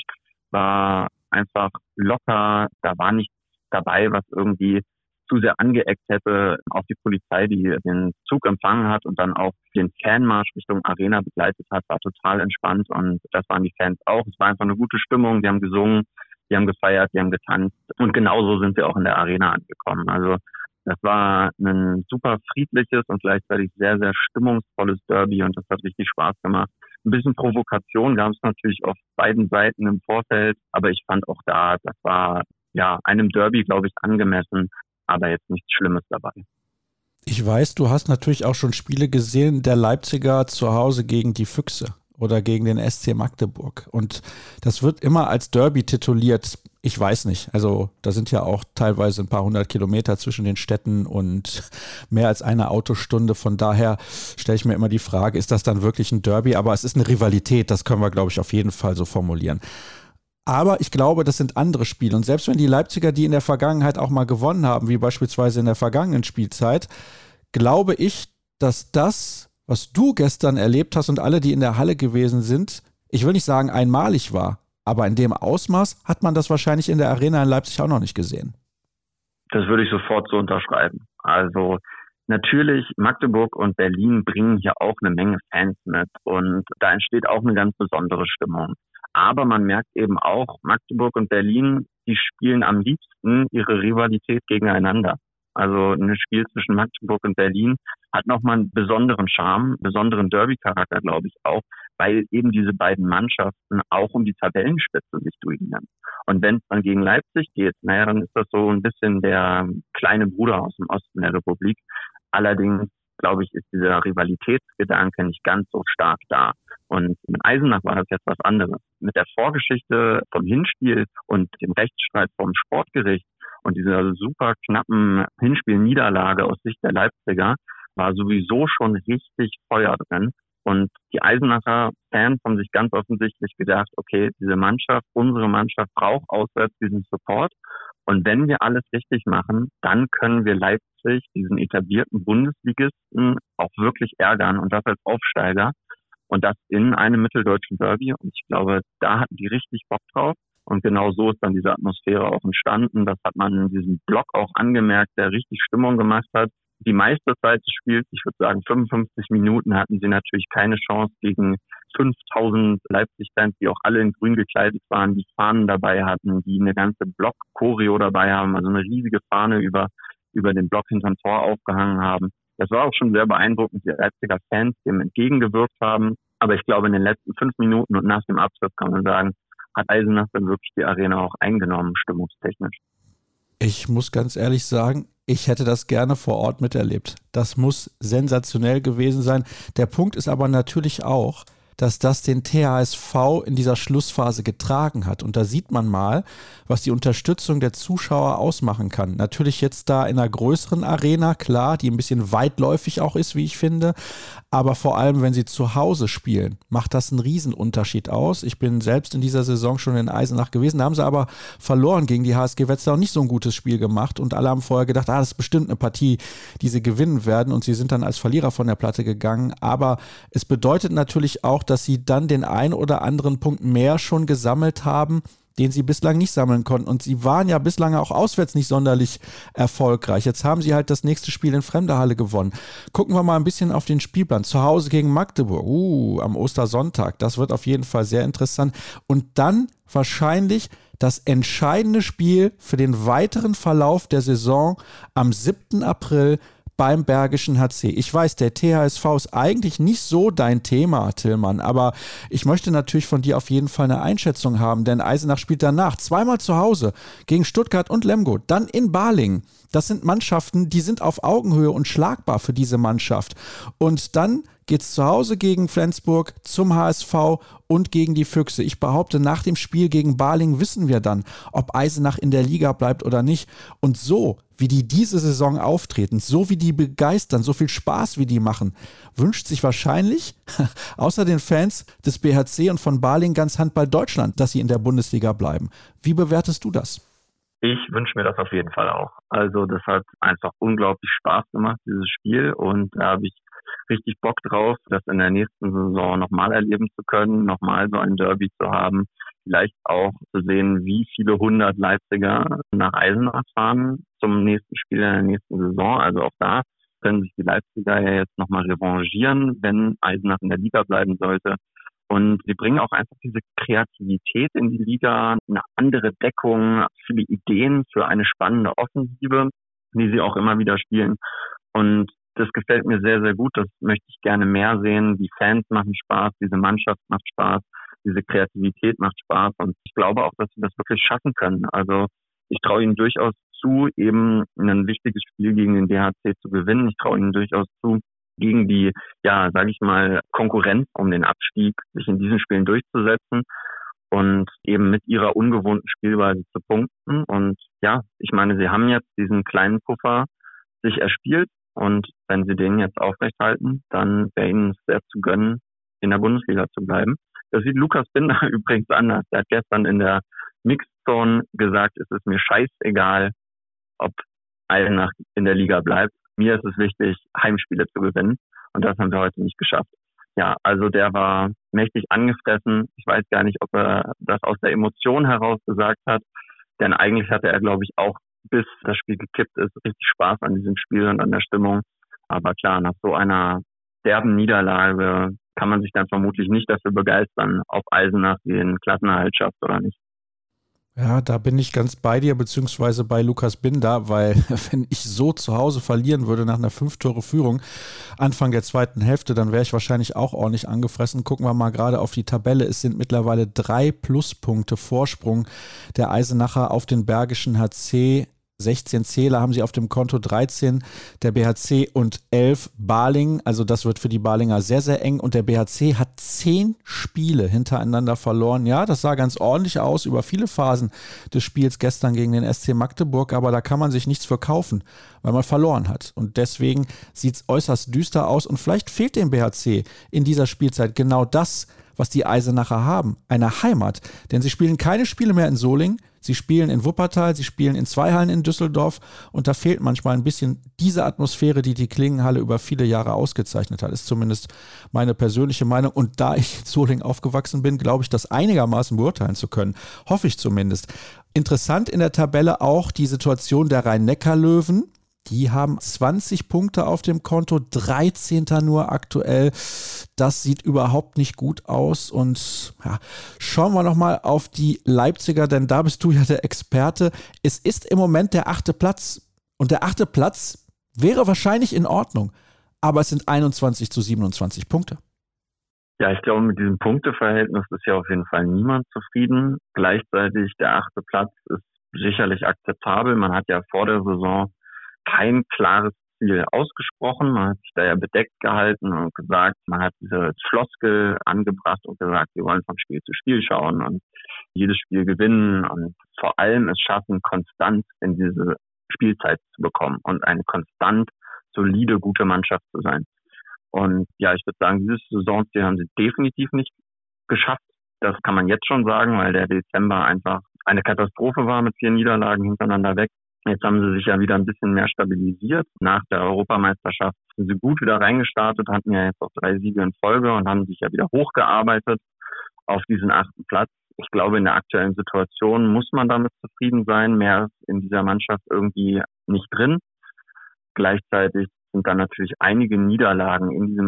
S4: war einfach locker. Da war nichts dabei, was irgendwie zu sehr angeeckt hätte. Auch die Polizei, die den Zug empfangen hat und dann auch den Fanmarsch Richtung Arena begleitet hat, war total entspannt und das waren die Fans auch. Es war einfach eine gute Stimmung, die haben gesungen, die haben gefeiert, die haben getanzt und genauso sind sie auch in der Arena angekommen. Also das war ein super friedliches und gleichzeitig sehr, sehr stimmungsvolles Derby und das hat richtig Spaß gemacht. Ein bisschen Provokation gab es natürlich auf beiden Seiten im Vorfeld, aber ich fand auch da, das war einem Derby, glaube ich, angemessen, aber jetzt nichts Schlimmes dabei.
S2: Ich weiß, du hast natürlich auch schon Spiele gesehen, der Leipziger zu Hause gegen die Füchse oder gegen den SC Magdeburg. Und das wird immer als Derby tituliert. Ich weiß nicht, also da sind ja auch teilweise ein paar 100 Kilometer zwischen den Städten und mehr als eine Autostunde. Von daher stelle ich mir immer die Frage, ist das dann wirklich ein Derby? Aber es ist eine Rivalität, das können wir, glaube ich, auf jeden Fall so formulieren. Aber ich glaube, das sind andere Spiele. Und selbst wenn die Leipziger die in der Vergangenheit auch mal gewonnen haben, wie beispielsweise in der vergangenen Spielzeit, glaube ich, dass das, was du gestern erlebt hast und alle, die in der Halle gewesen sind, ich will nicht sagen einmalig war, aber in dem Ausmaß hat man das wahrscheinlich in der Arena in Leipzig auch noch nicht gesehen.
S4: Das würde ich sofort so unterschreiben. Also natürlich, Magdeburg und Berlin bringen hier auch eine Menge Fans mit und da entsteht auch eine ganz besondere Stimmung. Aber man merkt eben auch, Magdeburg und Berlin, die spielen am liebsten ihre Rivalität gegeneinander. Also ein Spiel zwischen Magdeburg und Berlin hat nochmal einen besonderen Charme, besonderen Derby-Charakter, glaube ich auch, weil eben diese beiden Mannschaften auch um die Tabellenspitze sich duellieren. Und wenn es dann gegen Leipzig geht, dann ist das so ein bisschen der kleine Bruder aus dem Osten der Republik. Allerdings, glaube ich, ist dieser Rivalitätsgedanke nicht ganz so stark da. Und mit Eisenach war das jetzt was anderes. Mit der Vorgeschichte vom Hinspiel und dem Rechtsstreit vom Sportgericht und dieser super knappen Hinspielniederlage aus Sicht der Leipziger war sowieso schon richtig Feuer drin. Und die Eisenacher Fans haben sich ganz offensichtlich gedacht, okay, diese Mannschaft, unsere Mannschaft braucht auswärts diesen Support. Und wenn wir alles richtig machen, dann können wir Leipzig, diesen etablierten Bundesligisten, auch wirklich ärgern und das als Aufsteiger. Und das in einem mitteldeutschen Derby. Und ich glaube, da hatten die richtig Bock drauf. Und genau so ist dann diese Atmosphäre auch entstanden. Das hat man in diesem Block auch angemerkt, der richtig Stimmung gemacht hat. Die meiste Zeit des Spiels, ich würde sagen 55 Minuten, hatten sie natürlich keine Chance gegen 5000 Leipzig-Fans, die auch alle in grün gekleidet waren, die Fahnen dabei hatten, die eine ganze Block-Choreo dabei haben, also eine riesige Fahne über den Block hinterm Tor aufgehangen haben. Das war auch schon sehr beeindruckend, die Leipziger Fans, die dem entgegengewirkt haben. Aber ich glaube, in den letzten 5 Minuten und nach dem Abschluss kann man sagen, hat Eisenach dann wirklich die Arena auch eingenommen, stimmungstechnisch.
S2: Ich muss ganz ehrlich sagen, ich hätte das gerne vor Ort miterlebt. Das muss sensationell gewesen sein. Der Punkt ist aber natürlich auch, dass das den THSV in dieser Schlussphase getragen hat. Und da sieht man mal, was die Unterstützung der Zuschauer ausmachen kann. Natürlich jetzt da in einer größeren Arena, klar, die ein bisschen weitläufig auch ist, wie ich finde. Aber vor allem, wenn sie zu Hause spielen, macht das einen Riesenunterschied aus. Ich bin selbst in dieser Saison schon in Eisenach gewesen. Da haben sie aber verloren gegen die HSG Wetzlar, auch nicht so ein gutes Spiel gemacht. Und alle haben vorher gedacht, das ist bestimmt eine Partie, die sie gewinnen werden. Und sie sind dann als Verlierer von der Platte gegangen. Aber es bedeutet natürlich auch, dass sie dann den ein oder anderen Punkt mehr schon gesammelt haben, den sie bislang nicht sammeln konnten. Und sie waren ja bislang auch auswärts nicht sonderlich erfolgreich. Jetzt haben sie halt das nächste Spiel in fremder Halle gewonnen. Gucken wir mal ein bisschen auf den Spielplan. Zu Hause gegen Magdeburg, am Ostersonntag. Das wird auf jeden Fall sehr interessant. Und dann wahrscheinlich das entscheidende Spiel für den weiteren Verlauf der Saison am 7. April beim Bergischen HC. Ich weiß, der THSV ist eigentlich nicht so dein Thema, Tillmann, aber ich möchte natürlich von dir auf jeden Fall eine Einschätzung haben, denn Eisenach spielt danach zweimal zu Hause gegen Stuttgart und Lemgo, dann in Balingen. Das sind Mannschaften, die sind auf Augenhöhe und schlagbar für diese Mannschaft. Und dann geht es zu Hause gegen Flensburg, zum HSV und gegen die Füchse. Ich behaupte, nach dem Spiel gegen Balingen wissen wir dann, ob Eisenach in der Liga bleibt oder nicht. Und so, wie die diese Saison auftreten, so wie die begeistern, so viel Spaß wie die machen, wünscht sich wahrscheinlich, außer den Fans des BHC und von Balingen, ganz Handball Deutschland, dass sie in der Bundesliga bleiben. Wie bewertest du das?
S4: Ich wünsche mir das auf jeden Fall auch. Also das hat einfach unglaublich Spaß gemacht, dieses Spiel. Und da habe ich richtig Bock drauf, das in der nächsten Saison nochmal erleben zu können, nochmal so ein Derby zu haben. Vielleicht auch zu sehen, wie viele 100 Leipziger nach Eisenach fahren zum nächsten Spiel in der nächsten Saison. Also auch da können sich die Leipziger ja jetzt nochmal revanchieren, wenn Eisenach in der Liga bleiben sollte. Und sie bringen auch einfach diese Kreativität in die Liga, eine andere Deckung, viele Ideen für eine spannende Offensive, die sie auch immer wieder spielen. Und das gefällt mir sehr, sehr gut. Das möchte ich gerne mehr sehen. Die Fans machen Spaß, diese Mannschaft macht Spaß, diese Kreativität macht Spaß. Und ich glaube auch, dass sie das wirklich schaffen können. Also ich traue ihnen durchaus zu, eben ein wichtiges Spiel gegen den DHC zu gewinnen. Ich traue ihnen durchaus zu, gegen die, sage ich mal, Konkurrenz um den Abstieg sich in diesen Spielen durchzusetzen und eben mit ihrer ungewohnten Spielweise zu punkten. Und ich meine, sie haben jetzt diesen kleinen Puffer sich erspielt und wenn sie den jetzt aufrechthalten, dann wäre ihnen es sehr zu gönnen, in der Bundesliga zu bleiben. Das sieht Lukas Binder übrigens anders. Der hat gestern in der Mixzone gesagt, es ist mir scheißegal, ob Eisenach in der Liga bleibt. Mir ist es wichtig, Heimspiele zu gewinnen. Und das haben wir heute nicht geschafft. Ja, also der war mächtig angefressen. Ich weiß gar nicht, ob er das aus der Emotion heraus gesagt hat. Denn eigentlich hatte er, glaube ich, auch, bis das Spiel gekippt ist, richtig Spaß an diesem Spiel und an der Stimmung. Aber klar, nach so einer derben Niederlage kann man sich dann vermutlich nicht dafür begeistern, ob Eisenach den Klassenerhalt schafft oder nicht.
S2: Ja, da bin ich ganz bei dir, beziehungsweise bei Lukas Binder, weil wenn ich so zu Hause verlieren würde nach einer 5-Tore-Führung Anfang der zweiten Hälfte, dann wäre ich wahrscheinlich auch ordentlich angefressen. Gucken wir mal gerade auf die Tabelle. Es sind mittlerweile 3 Pluspunkte Vorsprung der Eisenacher auf den Bergischen HC. 16 Zähler haben sie auf dem Konto, 13 der BHC und 11 Balingen. Also das wird für die Balinger sehr, sehr eng. Und der BHC hat 10 Spiele hintereinander verloren. Ja, das sah ganz ordentlich aus über viele Phasen des Spiels gestern gegen den SC Magdeburg. Aber da kann man sich nichts für kaufen, weil man verloren hat. Und deswegen sieht es äußerst düster aus. Und vielleicht fehlt dem BHC in dieser Spielzeit genau das, was die Eisenacher haben, eine Heimat. Denn sie spielen keine Spiele mehr in Solingen, sie spielen in Wuppertal, sie spielen in 2 Hallen in Düsseldorf und da fehlt manchmal ein bisschen diese Atmosphäre, die die Klingenhalle über viele Jahre ausgezeichnet hat, ist zumindest meine persönliche Meinung. Und da ich in Solingen aufgewachsen bin, glaube ich, das einigermaßen beurteilen zu können. Hoffe ich zumindest. Interessant in der Tabelle auch die Situation der Rhein-Neckar-Löwen. Die haben 20 Punkte auf dem Konto, 13. nur aktuell. Das sieht überhaupt nicht gut aus. Und ja, schauen wir nochmal auf die Leipziger, denn da bist du ja der Experte. Es ist im Moment der 8. Platz. Und der 8. Platz wäre wahrscheinlich in Ordnung. Aber es sind 21-27 Punkte.
S4: Ja, ich glaube, mit diesem Punkteverhältnis ist ja auf jeden Fall niemand zufrieden. Gleichzeitig der 8. Platz ist sicherlich akzeptabel. Man hat ja vor der Saison kein klares Ziel ausgesprochen. Man hat sich da ja bedeckt gehalten und gesagt, man hat diese Floskel angebracht und gesagt, wir wollen von Spiel zu Spiel schauen und jedes Spiel gewinnen und vor allem es schaffen, konstant in diese Spielzeit zu bekommen und eine konstant solide, gute Mannschaft zu sein. Und ja, ich würde sagen, dieses Saisonziel haben sie definitiv nicht geschafft. Das kann man jetzt schon sagen, weil der Dezember einfach eine Katastrophe war mit 4 Niederlagen hintereinander weg. Jetzt haben sie sich ja wieder ein bisschen mehr stabilisiert. Nach der Europameisterschaft sind sie gut wieder reingestartet, hatten ja jetzt auch 3 Siege in Folge und haben sich ja wieder hochgearbeitet auf diesen 8. Platz. Ich glaube, in der aktuellen Situation muss man damit zufrieden sein. Mehr ist in dieser Mannschaft irgendwie nicht drin. Gleichzeitig sind dann natürlich einige Niederlagen in diesem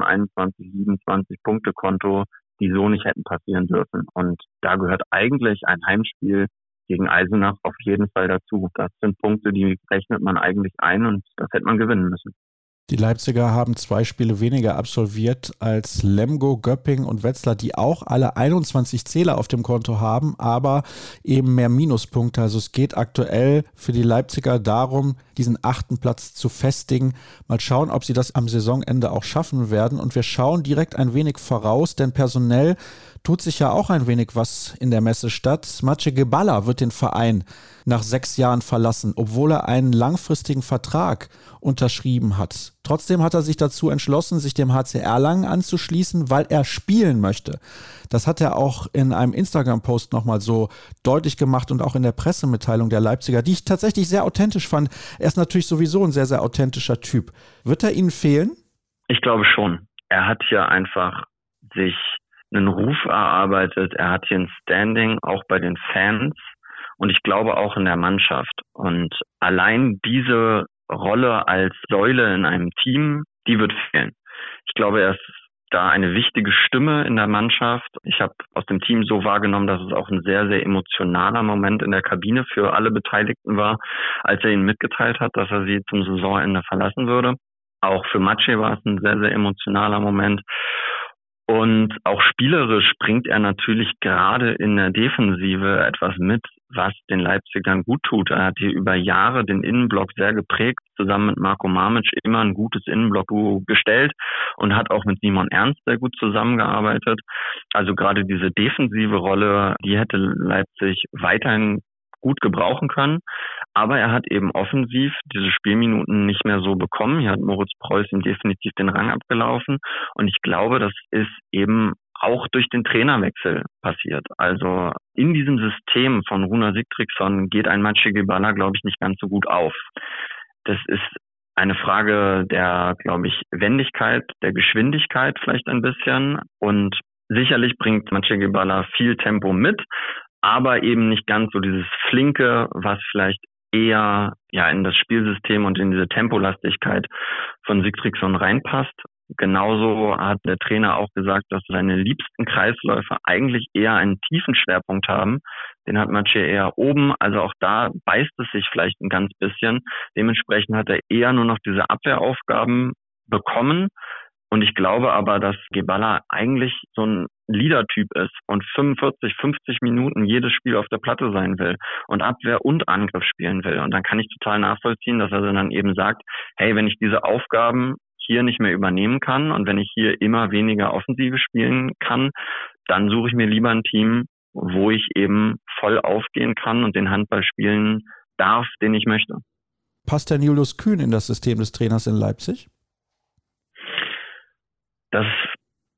S4: 21-27-Punkte-Konto, die so nicht hätten passieren dürfen. Und da gehört eigentlich ein Heimspiel gegen Eisenach auf jeden Fall dazu. Das sind Punkte, die rechnet man eigentlich ein und das hätte man gewinnen müssen.
S2: Die Leipziger haben 2 Spiele weniger absolviert als Lemgo, Göpping und Wetzlar, die auch alle 21 Zähler auf dem Konto haben, aber eben mehr Minuspunkte. Also es geht aktuell für die Leipziger darum, diesen 8. Platz zu festigen. Mal schauen, ob sie das am Saisonende auch schaffen werden. Und wir schauen direkt ein wenig voraus, denn personell tut sich ja auch ein wenig was in der Messestadt. Maciej Gebala wird den Verein nach 6 Jahren verlassen, obwohl er einen langfristigen Vertrag unterschrieben hat. Trotzdem hat er sich dazu entschlossen, sich dem HC Erlangen anzuschließen, weil er spielen möchte. Das hat er auch in einem Instagram-Post nochmal so deutlich gemacht und auch in der Pressemitteilung der Leipziger, die ich tatsächlich sehr authentisch fand. Er ist natürlich sowieso ein sehr, sehr authentischer Typ. Wird er Ihnen fehlen?
S4: Ich glaube schon. Er hat hier einfach sich einen Ruf erarbeitet. Er hat hier ein Standing, auch bei den Fans und ich glaube auch in der Mannschaft. Und allein diese Rolle als Säule in einem Team, die wird fehlen. Ich glaube, er ist da eine wichtige Stimme in der Mannschaft. Ich habe aus dem Team so wahrgenommen, dass es auch ein sehr, sehr emotionaler Moment in der Kabine für alle Beteiligten war, als er ihnen mitgeteilt hat, dass er sie zum Saisonende verlassen würde. Auch für Maciej war es ein sehr, sehr emotionaler Moment. Und auch spielerisch bringt er natürlich gerade in der Defensive etwas mit, was den Leipzigern gut tut. Er hat hier über Jahre den Innenblock sehr geprägt, zusammen mit Marko Mamic immer ein gutes Innenblock-Duo gestellt und hat auch mit Simon Ernst sehr gut zusammengearbeitet. Also gerade diese defensive Rolle, die hätte Leipzig weiterhin gut gebrauchen können. Aber er hat eben offensiv diese Spielminuten nicht mehr so bekommen. Hier hat Moritz Preuß ihm definitiv den Rang abgelaufen. Und ich glaube, das ist eben auch durch den Trainerwechsel passiert. Also in diesem System von Rúnar Sigtryggsson geht ein Maciej Gebala, glaube ich, nicht ganz so gut auf. Das ist eine Frage der, glaube ich, Wendigkeit, der Geschwindigkeit vielleicht ein bisschen. Und sicherlich bringt Maciej Gebala viel Tempo mit, aber eben nicht ganz so dieses Flinke, was vielleicht eher in das Spielsystem und in diese Tempolastigkeit von Sigtryggsson reinpasst. Genauso hat der Trainer auch gesagt, dass seine liebsten Kreisläufe eigentlich eher einen tiefen Schwerpunkt haben. Den hat Maciej eher oben, also auch da beißt es sich vielleicht ein ganz bisschen. Dementsprechend hat er eher nur noch diese Abwehraufgaben bekommen. Und ich glaube aber, dass Gebala eigentlich so ein Leader-Typ ist und 45, 50 Minuten jedes Spiel auf der Platte sein will und Abwehr und Angriff spielen will. Und dann kann ich total nachvollziehen, dass er dann eben sagt, hey, wenn ich diese Aufgaben hier nicht mehr übernehmen kann und wenn ich hier immer weniger Offensive spielen kann, dann suche ich mir lieber ein Team, wo ich eben voll aufgehen kann und den Handball spielen darf, den ich möchte.
S2: Passt denn Julius Kühn in das System des Trainers in Leipzig?
S4: Das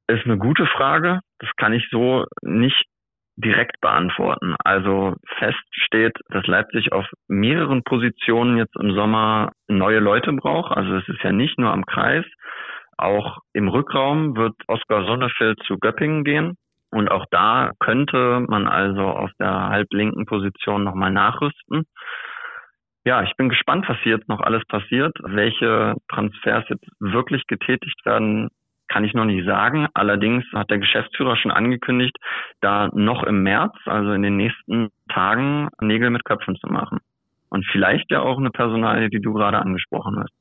S4: Ist eine gute Frage. Das kann ich so nicht direkt beantworten. Also fest steht, dass Leipzig auf mehreren Positionen jetzt im Sommer neue Leute braucht. Also es ist ja nicht nur am Kreis. Auch im Rückraum wird Oskar Sonnefeld zu Göppingen gehen. Und auch da könnte man also auf der halblinken Position nochmal nachrüsten. Ja, ich bin gespannt, was hier jetzt noch alles passiert. Welche Transfers jetzt wirklich getätigt werden, kann ich noch nicht sagen. Allerdings hat der Geschäftsführer schon angekündigt, da noch im März, also in den nächsten Tagen, Nägel mit Köpfen zu machen. Und vielleicht ja auch eine Personalie, die du gerade angesprochen hast.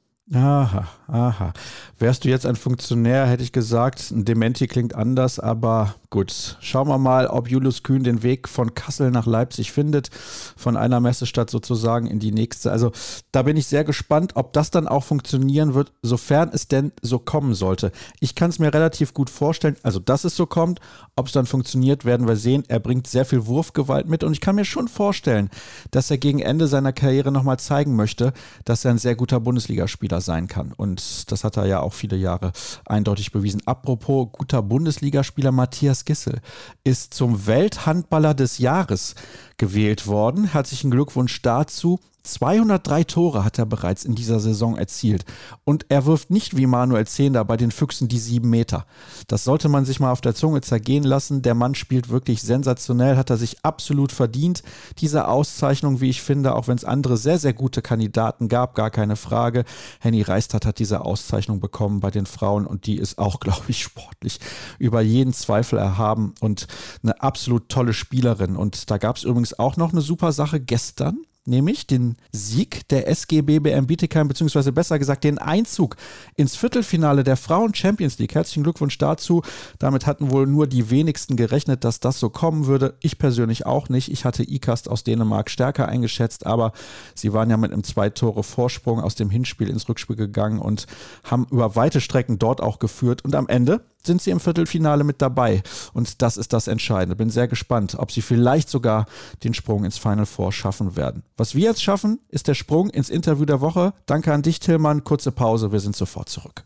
S2: Aha. Wärst du jetzt ein Funktionär, hätte ich gesagt, ein Dementi klingt anders, aber gut. Schauen wir mal, ob Julius Kühn den Weg von Kassel nach Leipzig findet, von einer Messestadt sozusagen in die nächste. Also da bin ich sehr gespannt, ob das dann auch funktionieren wird, sofern es denn so kommen sollte. Ich kann es mir relativ gut vorstellen, also dass es so kommt. Ob es dann funktioniert, werden wir sehen. Er bringt sehr viel Wurfgewalt mit und ich kann mir schon vorstellen, dass er gegen Ende seiner Karriere nochmal zeigen möchte, dass er ein sehr guter Bundesligaspieler sein kann. Und das hat er ja auch viele Jahre eindeutig bewiesen. Apropos guter Bundesligaspieler, Matthias Gissel ist zum Welthandballer des Jahres gewählt worden. Herzlichen Glückwunsch dazu. 203 Tore hat er bereits in dieser Saison erzielt. Und er wirft nicht wie Manuel Zehnder bei den Füchsen die 7 Meter. Das sollte man sich mal auf der Zunge zergehen lassen. Der Mann spielt wirklich sensationell, hat er sich absolut verdient. Diese Auszeichnung, wie ich finde, auch wenn es andere sehr, sehr gute Kandidaten gab, gar keine Frage. Henny Reistad hat diese Auszeichnung bekommen bei den Frauen und die ist auch, glaube ich, sportlich über jeden Zweifel erhaben und eine absolut tolle Spielerin. Und da gab es übrigens auch noch eine super Sache gestern, nämlich den Sieg der SG BBM Bietigheim, beziehungsweise besser gesagt den Einzug ins Viertelfinale der Frauen Champions League. Herzlichen Glückwunsch dazu. Damit hatten wohl nur die wenigsten gerechnet, dass das so kommen würde. Ich persönlich auch nicht. Ich hatte ICAST aus Dänemark stärker eingeschätzt, aber sie waren ja mit einem 2-Tore-Vorsprung aus dem Hinspiel ins Rückspiel gegangen und haben über weite Strecken dort auch geführt. Und am Ende sind sie im Viertelfinale mit dabei. Und das ist das Entscheidende. Bin sehr gespannt, ob sie vielleicht sogar den Sprung ins Final Four schaffen werden. Was wir jetzt schaffen, ist der Sprung ins Interview der Woche. Danke an dich, Tillmann. Kurze Pause, wir sind sofort zurück.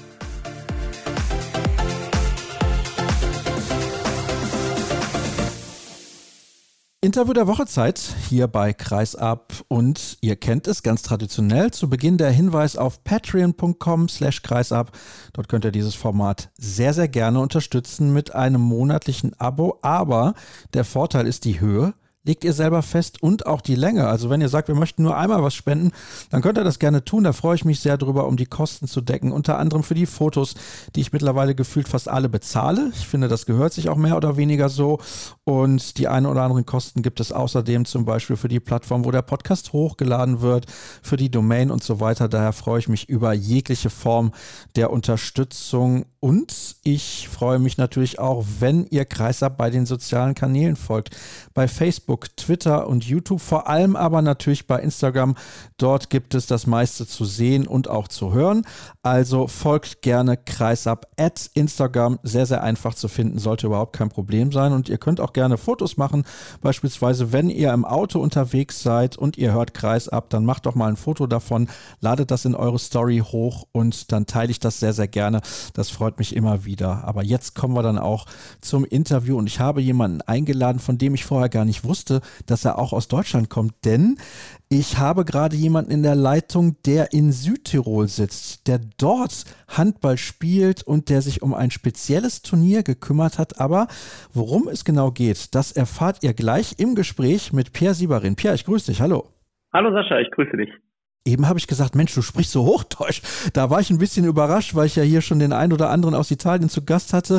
S2: Interview der Wochezeit hier bei Kreisab und ihr kennt es ganz traditionell. Zu Beginn der Hinweis auf patreon.com/kreisab. Dort könnt ihr dieses Format sehr, sehr gerne unterstützen mit einem monatlichen Abo. Aber der Vorteil ist die Höhe. Legt ihr selber fest und auch die Länge. Also wenn ihr sagt, wir möchten nur einmal was spenden, dann könnt ihr das gerne tun. Da freue ich mich sehr drüber, um die Kosten zu decken. Unter anderem für die Fotos, die ich mittlerweile gefühlt fast alle bezahle. Ich finde, das gehört sich auch mehr oder weniger so. Und die ein oder anderen Kosten gibt es außerdem zum Beispiel für die Plattform, wo der Podcast hochgeladen wird, für die Domain und so weiter. Daher freue ich mich über jegliche Form der Unterstützung. Und ich freue mich natürlich auch, wenn ihr Kreisab bei den sozialen Kanälen folgt. Bei Facebook, Twitter und YouTube, vor allem aber natürlich bei Instagram. Dort gibt es das meiste zu sehen und auch zu hören. Also folgt gerne Kreisab @Instagram. Sehr, sehr einfach zu finden, sollte überhaupt kein Problem sein. Und ihr könnt auch gerne Fotos machen. Beispielsweise, wenn ihr im Auto unterwegs seid und ihr hört Kreisab, dann macht doch mal ein Foto davon, ladet das in eure Story hoch und dann teile ich das sehr, sehr gerne. Das freut mich immer wieder. Aber jetzt kommen wir dann auch zum Interview und ich habe jemanden eingeladen, von dem ich vorher gar nicht wusste, dass er auch aus Deutschland kommt, denn ich habe gerade jemanden in der Leitung, der in Südtirol sitzt, der dort Handball spielt und der sich um ein spezielles Turnier gekümmert hat. Aber worum es genau geht, das erfahrt ihr gleich im Gespräch mit Pierre Sieberin. Pierre, ich grüße dich. Hallo.
S3: Hallo Sascha, ich grüße dich.
S2: Eben habe ich gesagt, Mensch, du sprichst so Hochdeutsch. Da war ich ein bisschen überrascht, weil ich ja hier schon den einen oder anderen aus Italien zu Gast hatte.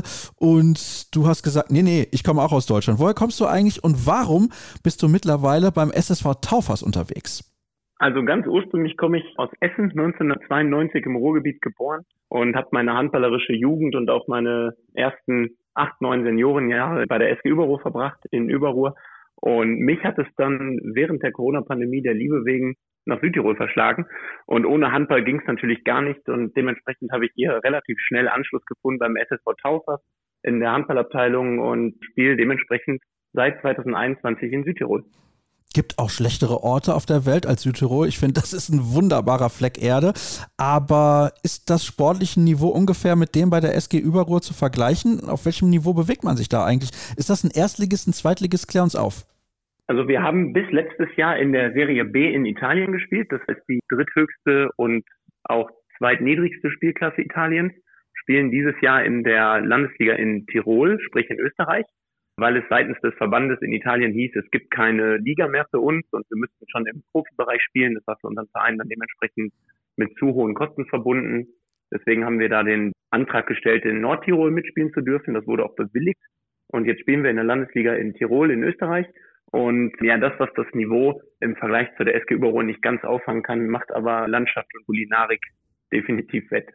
S2: Und du hast gesagt, nee, ich komme auch aus Deutschland. Woher kommst du eigentlich und warum bist du mittlerweile beim SSV Taufers unterwegs?
S3: Also ganz ursprünglich komme ich aus Essen, 1992 im Ruhrgebiet geboren und habe meine handballerische Jugend und auch meine ersten 8, 9 Seniorenjahre bei der SG Überruhr verbracht, in Überruhr. Und mich hat es dann während der Corona-Pandemie der Liebe wegen nach Südtirol verschlagen. Und ohne Handball ging es natürlich gar nicht. Und dementsprechend habe ich hier relativ schnell Anschluss gefunden beim SSV Taufers in der Handballabteilung und spiele dementsprechend seit 2021 in Südtirol.
S2: Gibt auch schlechtere Orte auf der Welt als Südtirol. Ich finde, das ist ein wunderbarer Fleck Erde. Aber ist das sportliche Niveau ungefähr mit dem bei der SG Überruhr zu vergleichen? Auf welchem Niveau bewegt man sich da eigentlich? Ist das ein Erstligist, ein Zweitligist? Klär uns auf.
S4: Also wir haben bis letztes Jahr in der Serie B in Italien gespielt. Das ist die dritthöchste und auch zweitniedrigste Spielklasse Italiens. Spielen dieses Jahr in der Landesliga in Tirol, sprich in Österreich, weil es seitens des Verbandes in Italien hieß, es gibt keine Liga mehr für uns und wir müssten schon im Profibereich spielen. Das war für unseren Verein dann dementsprechend mit zu hohen Kosten verbunden. Deswegen haben wir da den Antrag gestellt, in Nordtirol mitspielen zu dürfen. Das wurde auch bewilligt. Und jetzt spielen wir in der Landesliga in Tirol in Österreich. Und ja, das, was das Niveau im Vergleich zu der SG Überruhr nicht ganz auffangen kann, macht aber Landschaft und Kulinarik definitiv wett.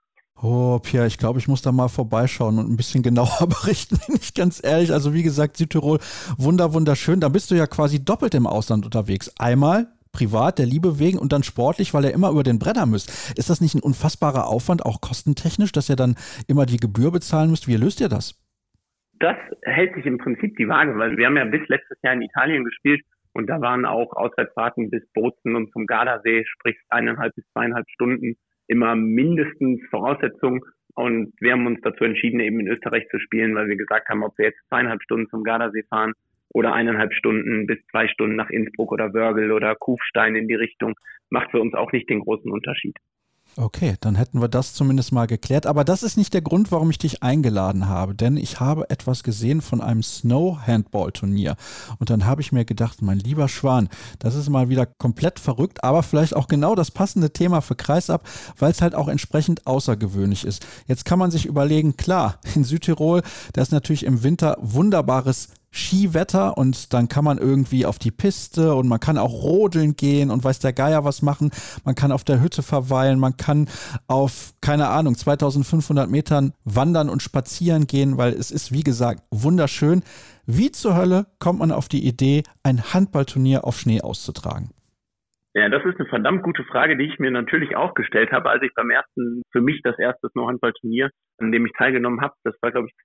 S2: Oh, Pierre, ich glaube, ich muss da mal vorbeischauen und ein bisschen genauer berichten, bin ich ganz ehrlich. Also wie gesagt, Südtirol, wunderschön. Da bist du ja quasi doppelt im Ausland unterwegs. Einmal privat, der Liebe wegen, und dann sportlich, weil ihr immer über den Brenner müsst. Ist das nicht ein unfassbarer Aufwand, auch kostentechnisch, dass ihr dann immer die Gebühr bezahlen müsst? Wie löst ihr das?
S4: Das hält sich im Prinzip die Waage, weil wir haben ja bis letztes Jahr in Italien gespielt und da waren auch Auswärtsfahrten bis Bozen und zum Gardasee, sprich 1,5 bis 2,5 Stunden immer mindestens Voraussetzung. Und wir haben uns dazu entschieden, eben in Österreich zu spielen, weil wir gesagt haben, ob wir jetzt 2,5 Stunden zum Gardasee fahren oder 1,5 Stunden bis 2 Stunden nach Innsbruck oder Wörgl oder Kufstein in die Richtung, macht für uns auch nicht den großen Unterschied.
S2: Okay, dann hätten wir das zumindest mal geklärt. Aber das ist nicht der Grund, warum ich dich eingeladen habe, denn ich habe etwas gesehen von einem Snow-Handball-Turnier. Und dann habe ich mir gedacht, mein lieber Schwan, das ist mal wieder komplett verrückt, aber vielleicht auch genau das passende Thema für Kreisab, weil es halt auch entsprechend außergewöhnlich ist. Jetzt kann man sich überlegen, klar, in Südtirol, da ist natürlich im Winter wunderbares Skiwetter und dann kann man irgendwie auf die Piste und man kann auch rodeln gehen und weiß der Geier was machen. Man kann auf der Hütte verweilen, man kann auf, keine Ahnung, 2500 Metern wandern und spazieren gehen, weil es ist, wie gesagt, wunderschön. Wie zur Hölle kommt man auf die Idee, ein Handballturnier auf Schnee auszutragen?
S4: Ja, das ist eine verdammt gute Frage, die ich mir natürlich auch gestellt habe, als ich für mich das erste Snow-Handball-Turnier, an dem ich teilgenommen habe, das war, glaube ich,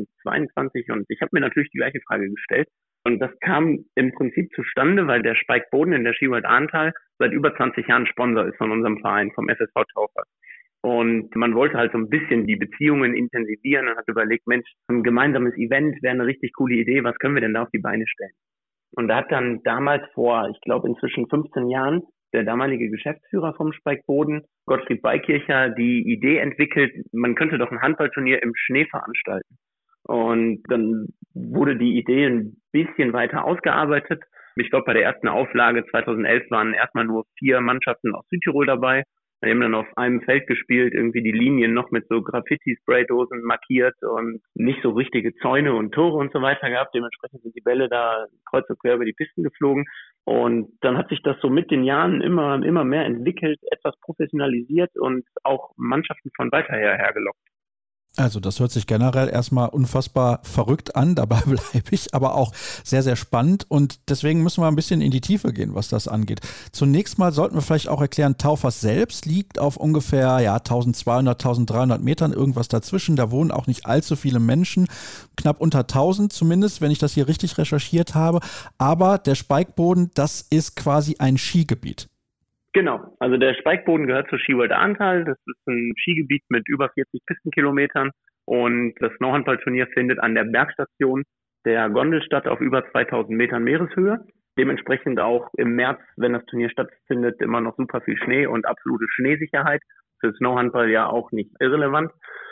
S4: 2022 und ich habe mir natürlich die gleiche Frage gestellt. Und das kam im Prinzip zustande, weil der Spike Boden in der Skiworld Ahrntal seit über 20 Jahren Sponsor ist von unserem Verein, vom SSV Taufers. Und man wollte halt so ein bisschen die Beziehungen intensivieren und hat überlegt, Mensch, ein gemeinsames Event wäre eine richtig coole Idee, was können wir denn da auf die Beine stellen? Und da hat dann damals vor, ich glaube inzwischen 15 Jahren, der damalige Geschäftsführer vom Spike Boden, Gottfried Beikircher, die Idee entwickelt, man könnte doch ein Handballturnier im Schnee veranstalten. Und dann wurde die Idee ein bisschen weiter ausgearbeitet. Ich glaube, bei der ersten Auflage 2011 waren erstmal nur 4 Mannschaften aus Südtirol dabei. Wir haben dann auf einem Feld gespielt, irgendwie die Linien noch mit so Graffiti-Spraydosen markiert und nicht so richtige Zäune und Tore und so weiter gehabt. Dementsprechend sind die Bälle da kreuz und quer über die Pisten geflogen. Und dann hat sich das so mit den Jahren immer mehr entwickelt, etwas professionalisiert und auch Mannschaften von weiter hergelockt.
S2: Also das hört sich generell erstmal unfassbar verrückt an, dabei bleibe ich, aber auch sehr, sehr spannend und deswegen müssen wir ein bisschen in die Tiefe gehen, was das angeht. Zunächst mal sollten wir vielleicht auch erklären, Taufers selbst liegt auf ungefähr 1200, 1300 Metern, irgendwas dazwischen, da wohnen auch nicht allzu viele Menschen, knapp unter 1000 zumindest, wenn ich das hier richtig recherchiert habe, aber der Spikeboden, das ist quasi ein Skigebiet.
S4: Genau, also der Spikeboden gehört zur Skiworld Ahrntal. Das ist ein Skigebiet mit über 40 Pistenkilometern und das Snowhandballturnier findet an der Bergstation der Gondel statt auf über 2000 Metern Meereshöhe. Dementsprechend auch im März, wenn das Turnier stattfindet, immer noch super viel Schnee und absolute Schneesicherheit. Für Snowhandball ja auch nicht irrelevant.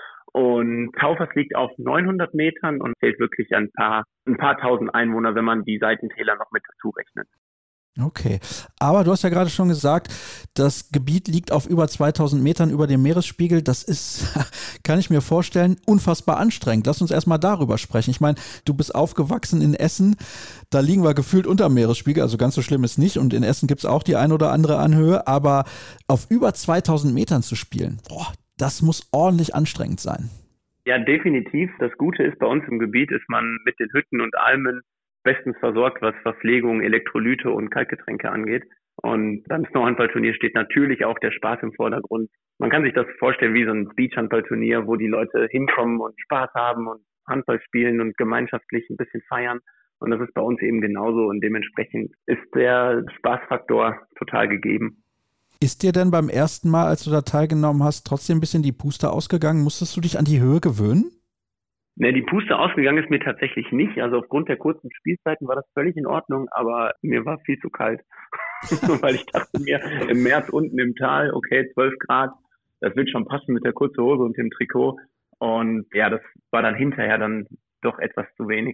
S4: Und Taufers liegt auf 900 Metern und zählt wirklich ein paar tausend Einwohner, wenn man die Seitentäler noch mit dazu rechnet.
S2: Okay, aber du hast ja gerade schon gesagt, das Gebiet liegt auf über 2000 Metern über dem Meeresspiegel. Das ist, kann ich mir vorstellen, unfassbar anstrengend. Lass uns erstmal darüber sprechen. Ich meine, du bist aufgewachsen in Essen, da liegen wir gefühlt unter dem Meeresspiegel, also ganz so schlimm ist nicht. Und in Essen gibt es auch die ein oder andere Anhöhe, aber auf über 2000 Metern zu spielen, das muss ordentlich anstrengend sein.
S4: Ja, definitiv. Das Gute ist, bei uns im Gebiet ist man mit den Hütten und Almen bestens versorgt, was Verpflegung, Elektrolyte und Kaltgetränke angeht. Und beim Snowhandballturnier steht natürlich auch der Spaß im Vordergrund. Man kann sich das vorstellen wie so ein Beachhandballturnier, wo die Leute hinkommen und Spaß haben und Handball spielen und gemeinschaftlich ein bisschen feiern.
S5: Und das ist bei uns eben genauso und dementsprechend ist der Spaßfaktor total gegeben.
S2: Ist dir denn beim ersten Mal, als du da teilgenommen hast, trotzdem ein bisschen die Puste ausgegangen? Musstest du dich an die Höhe gewöhnen?
S5: Ne, die Puste ausgegangen ist mir tatsächlich nicht. Also aufgrund der kurzen Spielzeiten war das völlig in Ordnung, aber mir war viel zu kalt. Weil ich dachte mir, im März unten im Tal, okay, 12 Grad, das wird schon passen mit der kurzen Hose und dem Trikot. Und ja, das war dann hinterher dann doch etwas zu wenig.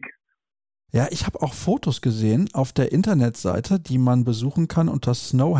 S2: Ja, ich habe auch Fotos gesehen auf der Internetseite, die man besuchen kann. Unter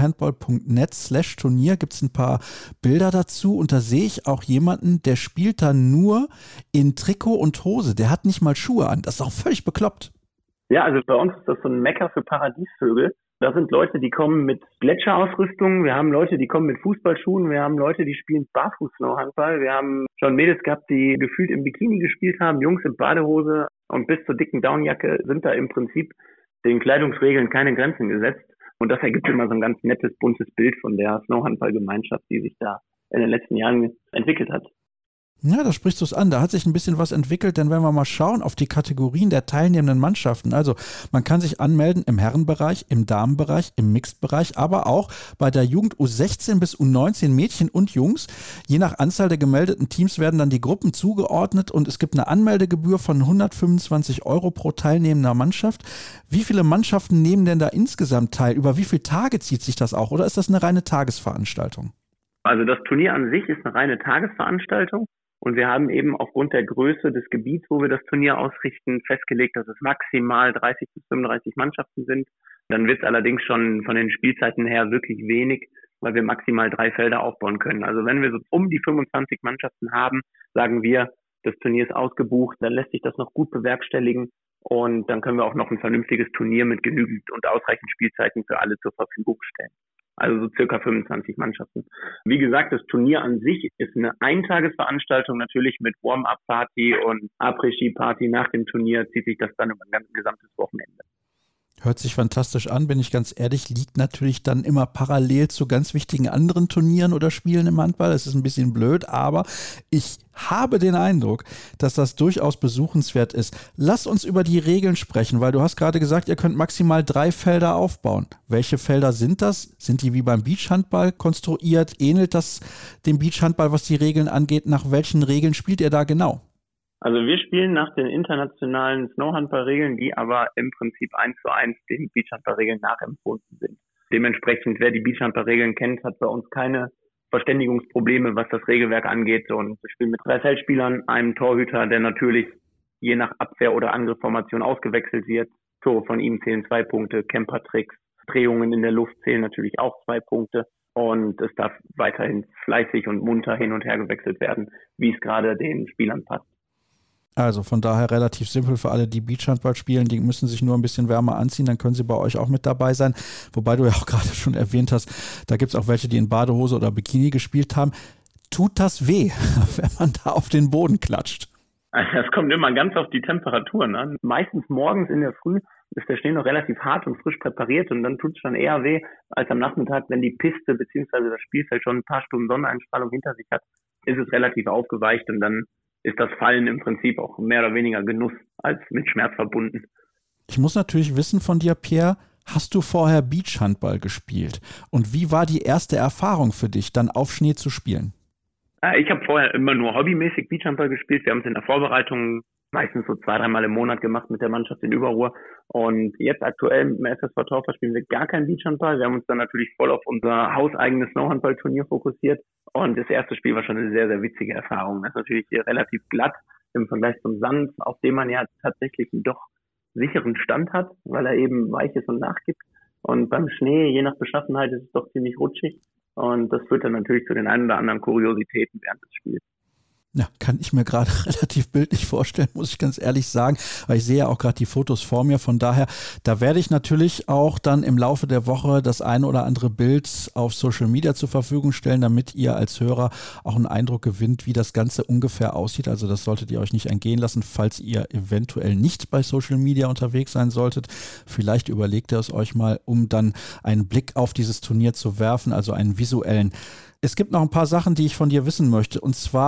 S2: snowhandball.net/Turnier gibt es ein paar Bilder dazu. Und da sehe ich auch jemanden, der spielt da nur in Trikot und Hose. Der hat nicht mal Schuhe an. Das ist auch völlig bekloppt.
S5: Ja, also bei uns ist das so ein Mecker für Paradiesvögel. Da sind Leute, die kommen mit Gletscherausrüstung, wir haben Leute, die kommen mit Fußballschuhen, wir haben Leute, die spielen Barfuß-Snowhandball, wir haben schon Mädels gehabt, die gefühlt im Bikini gespielt haben, Jungs in Badehose und bis zur dicken Downjacke sind da im Prinzip den Kleidungsregeln keine Grenzen gesetzt. Und das ergibt immer so ein ganz nettes, buntes Bild von der Snowhandball-Gemeinschaft, die sich da in den letzten Jahren entwickelt hat.
S2: Ja, da sprichst du es an. Da hat sich ein bisschen was entwickelt, denn wenn wir mal schauen auf die Kategorien der teilnehmenden Mannschaften, also man kann sich anmelden im Herrenbereich, im Damenbereich, im Mixed-Bereich, aber auch bei der Jugend U16 bis U19 Mädchen und Jungs. Je nach Anzahl der gemeldeten Teams werden dann die Gruppen zugeordnet und es gibt eine Anmeldegebühr von 125 € pro teilnehmender Mannschaft. Wie viele Mannschaften nehmen denn da insgesamt teil? Über wie viele Tage zieht sich das auch oder ist das eine reine Tagesveranstaltung?
S5: Also das Turnier an sich ist eine reine Tagesveranstaltung. Und wir haben eben aufgrund der Größe des Gebiets, wo wir das Turnier ausrichten, festgelegt, dass es maximal 30 bis 35 Mannschaften sind. Dann wird es allerdings schon von den Spielzeiten her wirklich wenig, weil wir maximal 3 Felder aufbauen können. Also wenn wir so um die 25 Mannschaften haben, sagen wir, das Turnier ist ausgebucht, dann lässt sich das noch gut bewerkstelligen und dann können wir auch noch ein vernünftiges Turnier mit genügend und ausreichend Spielzeiten für alle zur Verfügung stellen. Also so circa 25 Mannschaften. Wie gesagt, das Turnier an sich ist eine Eintagesveranstaltung, natürlich mit Warm-up-Party und Après-Ski-Party nach dem Turnier zieht sich das dann über ein gesamtes Wochenende.
S2: Hört sich fantastisch an, bin ich ganz ehrlich, liegt natürlich dann immer parallel zu ganz wichtigen anderen Turnieren oder Spielen im Handball. Das ist ein bisschen blöd, aber ich habe den Eindruck, dass das durchaus besuchenswert ist. Lass uns über die Regeln sprechen, weil du hast gerade gesagt, ihr könnt maximal 3 Felder aufbauen. Welche Felder sind das? Sind die wie beim Beachhandball konstruiert? Ähnelt das dem Beachhandball, was die Regeln angeht? Nach welchen Regeln spielt ihr da genau?
S5: Also wir spielen nach den internationalen Snowhandball-Regeln, die aber im Prinzip 1:1 den Beachhandball-Regeln nachempfunden sind. Dementsprechend, wer die Beachhandball-Regeln kennt, hat bei uns keine Verständigungsprobleme, was das Regelwerk angeht. Und wir spielen mit 3 Feldspielern, einem Torhüter, der natürlich je nach Abwehr- oder Angriffsformation ausgewechselt wird. Tore von ihm zählen 2 Punkte, Camper-Tricks, Drehungen in der Luft zählen natürlich auch 2 Punkte. Und es darf weiterhin fleißig und munter hin und her gewechselt werden, wie es gerade den Spielern passt.
S2: Also von daher relativ simpel für alle, die Beachhandball spielen. Die müssen sich nur ein bisschen wärmer anziehen, dann können sie bei euch auch mit dabei sein. Wobei du ja auch gerade schon erwähnt hast, da gibt es auch welche, die in Badehose oder Bikini gespielt haben. Tut das weh, wenn man da auf den Boden klatscht?
S5: Das kommt immer ganz auf die Temperaturen an. Meistens morgens in der Früh ist der Schnee noch relativ hart und frisch präpariert und dann tut es schon eher weh als am Nachmittag, wenn die Piste bzw. das Spielfeld schon ein paar Stunden Sonneneinstrahlung hinter sich hat, ist es relativ aufgeweicht und dann ist das Fallen im Prinzip auch mehr oder weniger Genuss als mit Schmerz verbunden.
S2: Ich muss natürlich wissen von dir, Pierre, hast du vorher Beachhandball gespielt? Und wie war die erste Erfahrung für dich, dann auf Schnee zu spielen?
S5: Ich habe vorher immer nur hobbymäßig Beachhandball gespielt. Wir haben es in der Vorbereitung meistens so 2-3 Mal im Monat gemacht mit der Mannschaft in Überruhr. Und jetzt aktuell mit dem SSV Taufer spielen wir gar kein Beachhandball. Wir haben uns dann natürlich voll auf unser hauseigenes Snowhandball-Turnier fokussiert. Und das erste Spiel war schon eine sehr, sehr witzige Erfahrung. Das ist natürlich relativ glatt im Vergleich zum Sand, auf dem man ja tatsächlich einen doch sicheren Stand hat, weil er eben weich ist und nachgibt. Und beim Schnee, je nach Beschaffenheit, ist es doch ziemlich rutschig. Und das führt dann natürlich zu den ein oder anderen Kuriositäten während des Spiels.
S2: Ja, kann ich mir gerade relativ bildlich vorstellen, muss ich ganz ehrlich sagen, weil ich sehe ja auch gerade die Fotos vor mir, von daher, da werde ich natürlich auch dann im Laufe der Woche das eine oder andere Bild auf Social Media zur Verfügung stellen, damit ihr als Hörer auch einen Eindruck gewinnt, wie das Ganze ungefähr aussieht. Also das solltet ihr euch nicht entgehen lassen, falls ihr eventuell nicht bei Social Media unterwegs sein solltet. Vielleicht überlegt ihr es euch mal, um dann einen Blick auf dieses Turnier zu werfen, also einen visuellen. Es gibt noch ein paar Sachen, die ich von dir wissen möchte, und zwar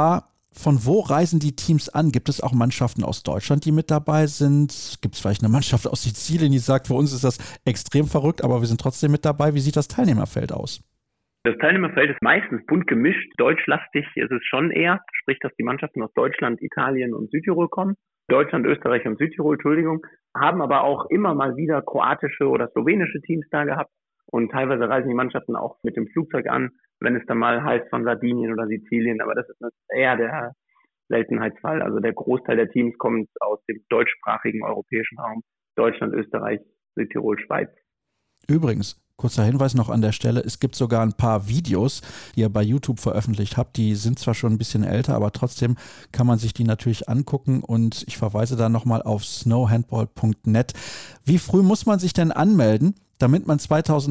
S2: Von wo reisen die Teams an? Gibt es auch Mannschaften aus Deutschland, die mit dabei sind? Gibt es vielleicht eine Mannschaft aus Sizilien, die sagt, für uns ist das extrem verrückt, aber wir sind trotzdem mit dabei? Wie sieht das Teilnehmerfeld aus?
S5: Das Teilnehmerfeld ist meistens bunt gemischt. Deutschlastig ist es schon eher, sprich, dass die Mannschaften aus Deutschland, Italien und Südtirol kommen. Deutschland, Österreich und Südtirol, haben aber auch immer mal wieder kroatische oder slowenische Teams da gehabt. Und teilweise reisen die Mannschaften auch mit dem Flugzeug an, wenn es dann mal heißt von Sardinien oder Sizilien. Aber das ist eher der Seltenheitsfall. Also der Großteil der Teams kommt aus dem deutschsprachigen europäischen Raum. Deutschland, Österreich, Südtirol, Schweiz.
S2: Übrigens, kurzer Hinweis noch an der Stelle, es gibt sogar ein paar Videos, die ihr bei YouTube veröffentlicht habt, die sind zwar schon ein bisschen älter, aber trotzdem kann man sich die natürlich angucken und ich verweise da nochmal auf snowhandball.net. Wie früh muss man sich denn anmelden, damit man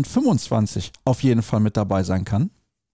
S2: 2025 auf jeden Fall mit dabei sein kann?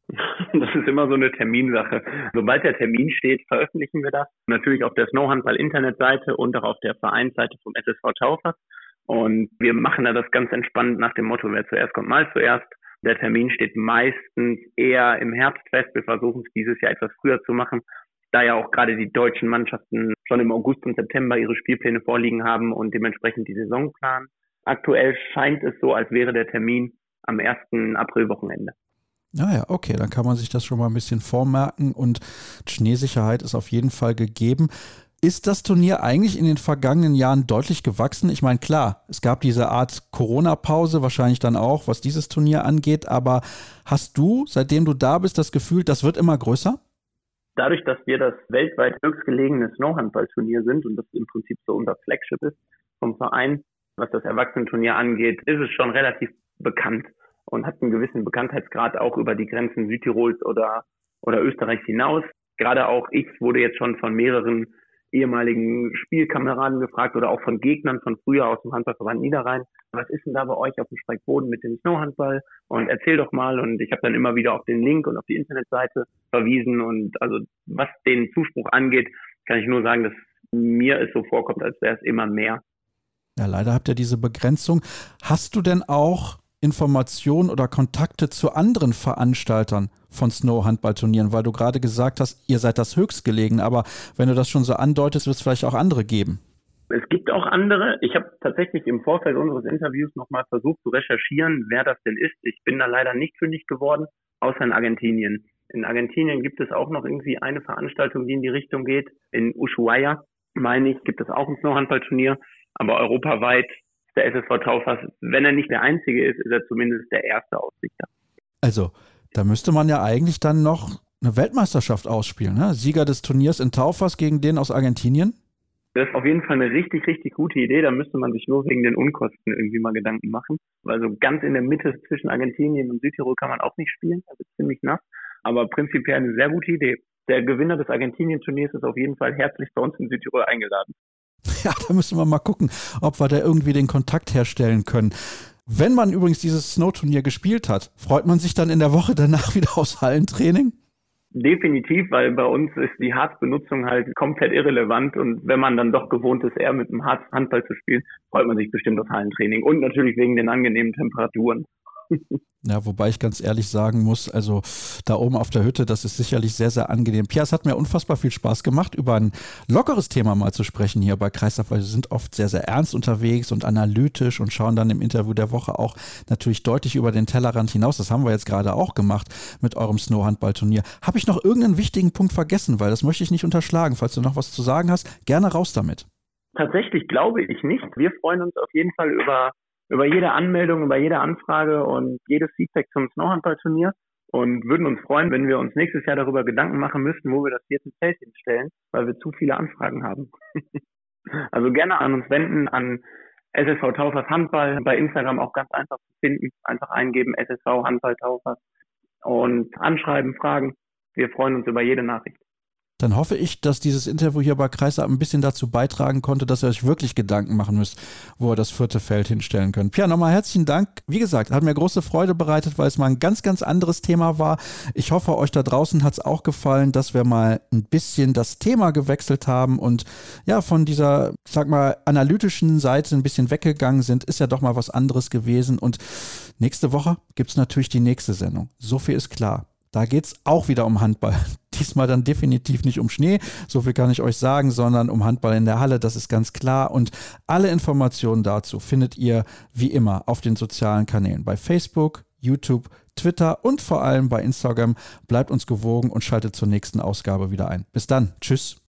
S5: Das ist immer so eine Terminsache. Sobald der Termin steht, veröffentlichen wir das. Natürlich auf der Snowhandball-Internetseite und auch auf der Vereinsseite vom SSV Taufers. Und wir machen da das ganz entspannt nach dem Motto, wer zuerst kommt, mal zuerst. Der Termin steht meistens eher im Herbst fest. Wir versuchen es dieses Jahr etwas früher zu machen, da ja auch gerade die deutschen Mannschaften schon im August und September ihre Spielpläne vorliegen haben und dementsprechend die Saison planen. Aktuell scheint es so, als wäre der Termin am 1. Aprilwochenende.
S2: Naja, okay, dann kann man sich das schon mal ein bisschen vormerken und Schneesicherheit ist auf jeden Fall gegeben. Ist das Turnier eigentlich in den vergangenen Jahren deutlich gewachsen? Ich meine, klar, es gab diese Art Corona-Pause, wahrscheinlich dann auch, was dieses Turnier angeht, aber hast du, seitdem du da bist, das Gefühl, das wird immer größer?
S5: Dadurch, dass wir das weltweit höchstgelegene Snowhandball-Turnier sind und das im Prinzip so unser Flagship ist vom Verein, was das Erwachsenenturnier angeht, ist es schon relativ bekannt und hat einen gewissen Bekanntheitsgrad auch über die Grenzen Südtirols oder Österreichs hinaus. Gerade auch ich wurde jetzt schon von mehreren ehemaligen Spielkameraden gefragt oder auch von Gegnern von früher aus dem Handballverband Niederrhein. Was ist denn da bei euch auf dem Spreichboden mit dem Snowhandball? Und erzähl doch mal. Und ich habe dann immer wieder auf den Link und auf die Internetseite verwiesen. Und also was den Zuspruch angeht, kann ich nur sagen, dass mir es so vorkommt, als wäre es immer mehr.
S2: Ja, leider habt ihr diese Begrenzung. Hast du denn auch Informationen oder Kontakte zu anderen Veranstaltern von Snow-Handballturnieren, weil du gerade gesagt hast, ihr seid das höchstgelegen, aber wenn du das schon so andeutest, wird es vielleicht auch andere geben.
S5: Es gibt auch andere. Ich habe tatsächlich im Vorfeld unseres Interviews nochmal versucht zu recherchieren, wer das denn ist. Ich bin da leider nicht fündig geworden, außer in Argentinien. In Argentinien gibt es auch noch irgendwie eine Veranstaltung, die in die Richtung geht. In Ushuaia, meine ich, gibt es auch ein Snow-Handballturnier, aber europaweit der SSV Taufers, wenn er nicht der Einzige ist, ist er zumindest der erste Ausrichter.
S2: Also, da müsste man ja eigentlich dann noch eine Weltmeisterschaft ausspielen, ne? Sieger des Turniers in Taufers gegen den aus Argentinien?
S5: Das ist auf jeden Fall eine richtig, richtig gute Idee. Da müsste man sich nur wegen den Unkosten irgendwie mal Gedanken machen. Weil so ganz in der Mitte zwischen Argentinien und Südtirol kann man auch nicht spielen. Das ist ziemlich nass. Aber prinzipiell eine sehr gute Idee. Der Gewinner des Argentinien-Turniers ist auf jeden Fall herzlich bei uns in Südtirol eingeladen.
S2: Ja, da müssen wir mal gucken, ob wir da irgendwie den Kontakt herstellen können. Wenn man übrigens dieses Snow-Turnier gespielt hat, freut man sich dann in der Woche danach wieder aufs Hallentraining?
S5: Definitiv, weil bei uns ist die Harzbenutzung halt komplett irrelevant und wenn man dann doch gewohnt ist, eher mit dem Harz Handball zu spielen, freut man sich bestimmt aufs Hallentraining und natürlich wegen den angenehmen Temperaturen.
S2: Ja, wobei ich ganz ehrlich sagen muss, also da oben auf der Hütte, das ist sicherlich sehr, sehr angenehm. Pia, es hat mir unfassbar viel Spaß gemacht, über ein lockeres Thema mal zu sprechen hier bei Kreisab, weil wir sind oft sehr, sehr ernst unterwegs und analytisch und schauen dann im Interview der Woche auch natürlich deutlich über den Tellerrand hinaus. Das haben wir jetzt gerade auch gemacht mit eurem Snow-Handball-Turnier. Habe ich noch irgendeinen wichtigen Punkt vergessen, weil das möchte ich nicht unterschlagen. Falls du noch was zu sagen hast, gerne raus damit.
S5: Tatsächlich glaube ich nicht. Wir freuen uns auf jeden Fall über jede Anmeldung, über jede Anfrage und jedes Feedback zum Snowhandball-Turnier und würden uns freuen, wenn wir uns nächstes Jahr darüber Gedanken machen müssten, wo wir das vierte Feld hinstellen, weil wir zu viele Anfragen haben. Also gerne an uns wenden, an SSV Taufers Handball, bei Instagram auch ganz einfach zu finden, einfach eingeben, SSV Handball Taufers und anschreiben, fragen. Wir freuen uns über jede Nachricht.
S2: Dann hoffe ich, dass dieses Interview hier bei Kreisab ein bisschen dazu beitragen konnte, dass ihr euch wirklich Gedanken machen müsst, wo ihr das vierte Feld hinstellen könnt. Pia, nochmal herzlichen Dank. Wie gesagt, hat mir große Freude bereitet, weil es mal ein ganz, ganz anderes Thema war. Ich hoffe, euch da draußen hat es auch gefallen, dass wir mal ein bisschen das Thema gewechselt haben und ja, von dieser, sag mal, analytischen Seite ein bisschen weggegangen sind. Ist ja doch mal was anderes gewesen. Und nächste Woche gibt es natürlich die nächste Sendung. So viel ist klar. Da geht es auch wieder um Handball. diesmal dann definitiv nicht um Schnee, so viel kann ich euch sagen, sondern um Handball in der Halle, das ist ganz klar. Und alle Informationen dazu findet ihr wie immer auf den sozialen Kanälen bei Facebook, YouTube, Twitter und vor allem bei Instagram. Bleibt uns gewogen und schaltet zur nächsten Ausgabe wieder ein. Bis dann. Tschüss.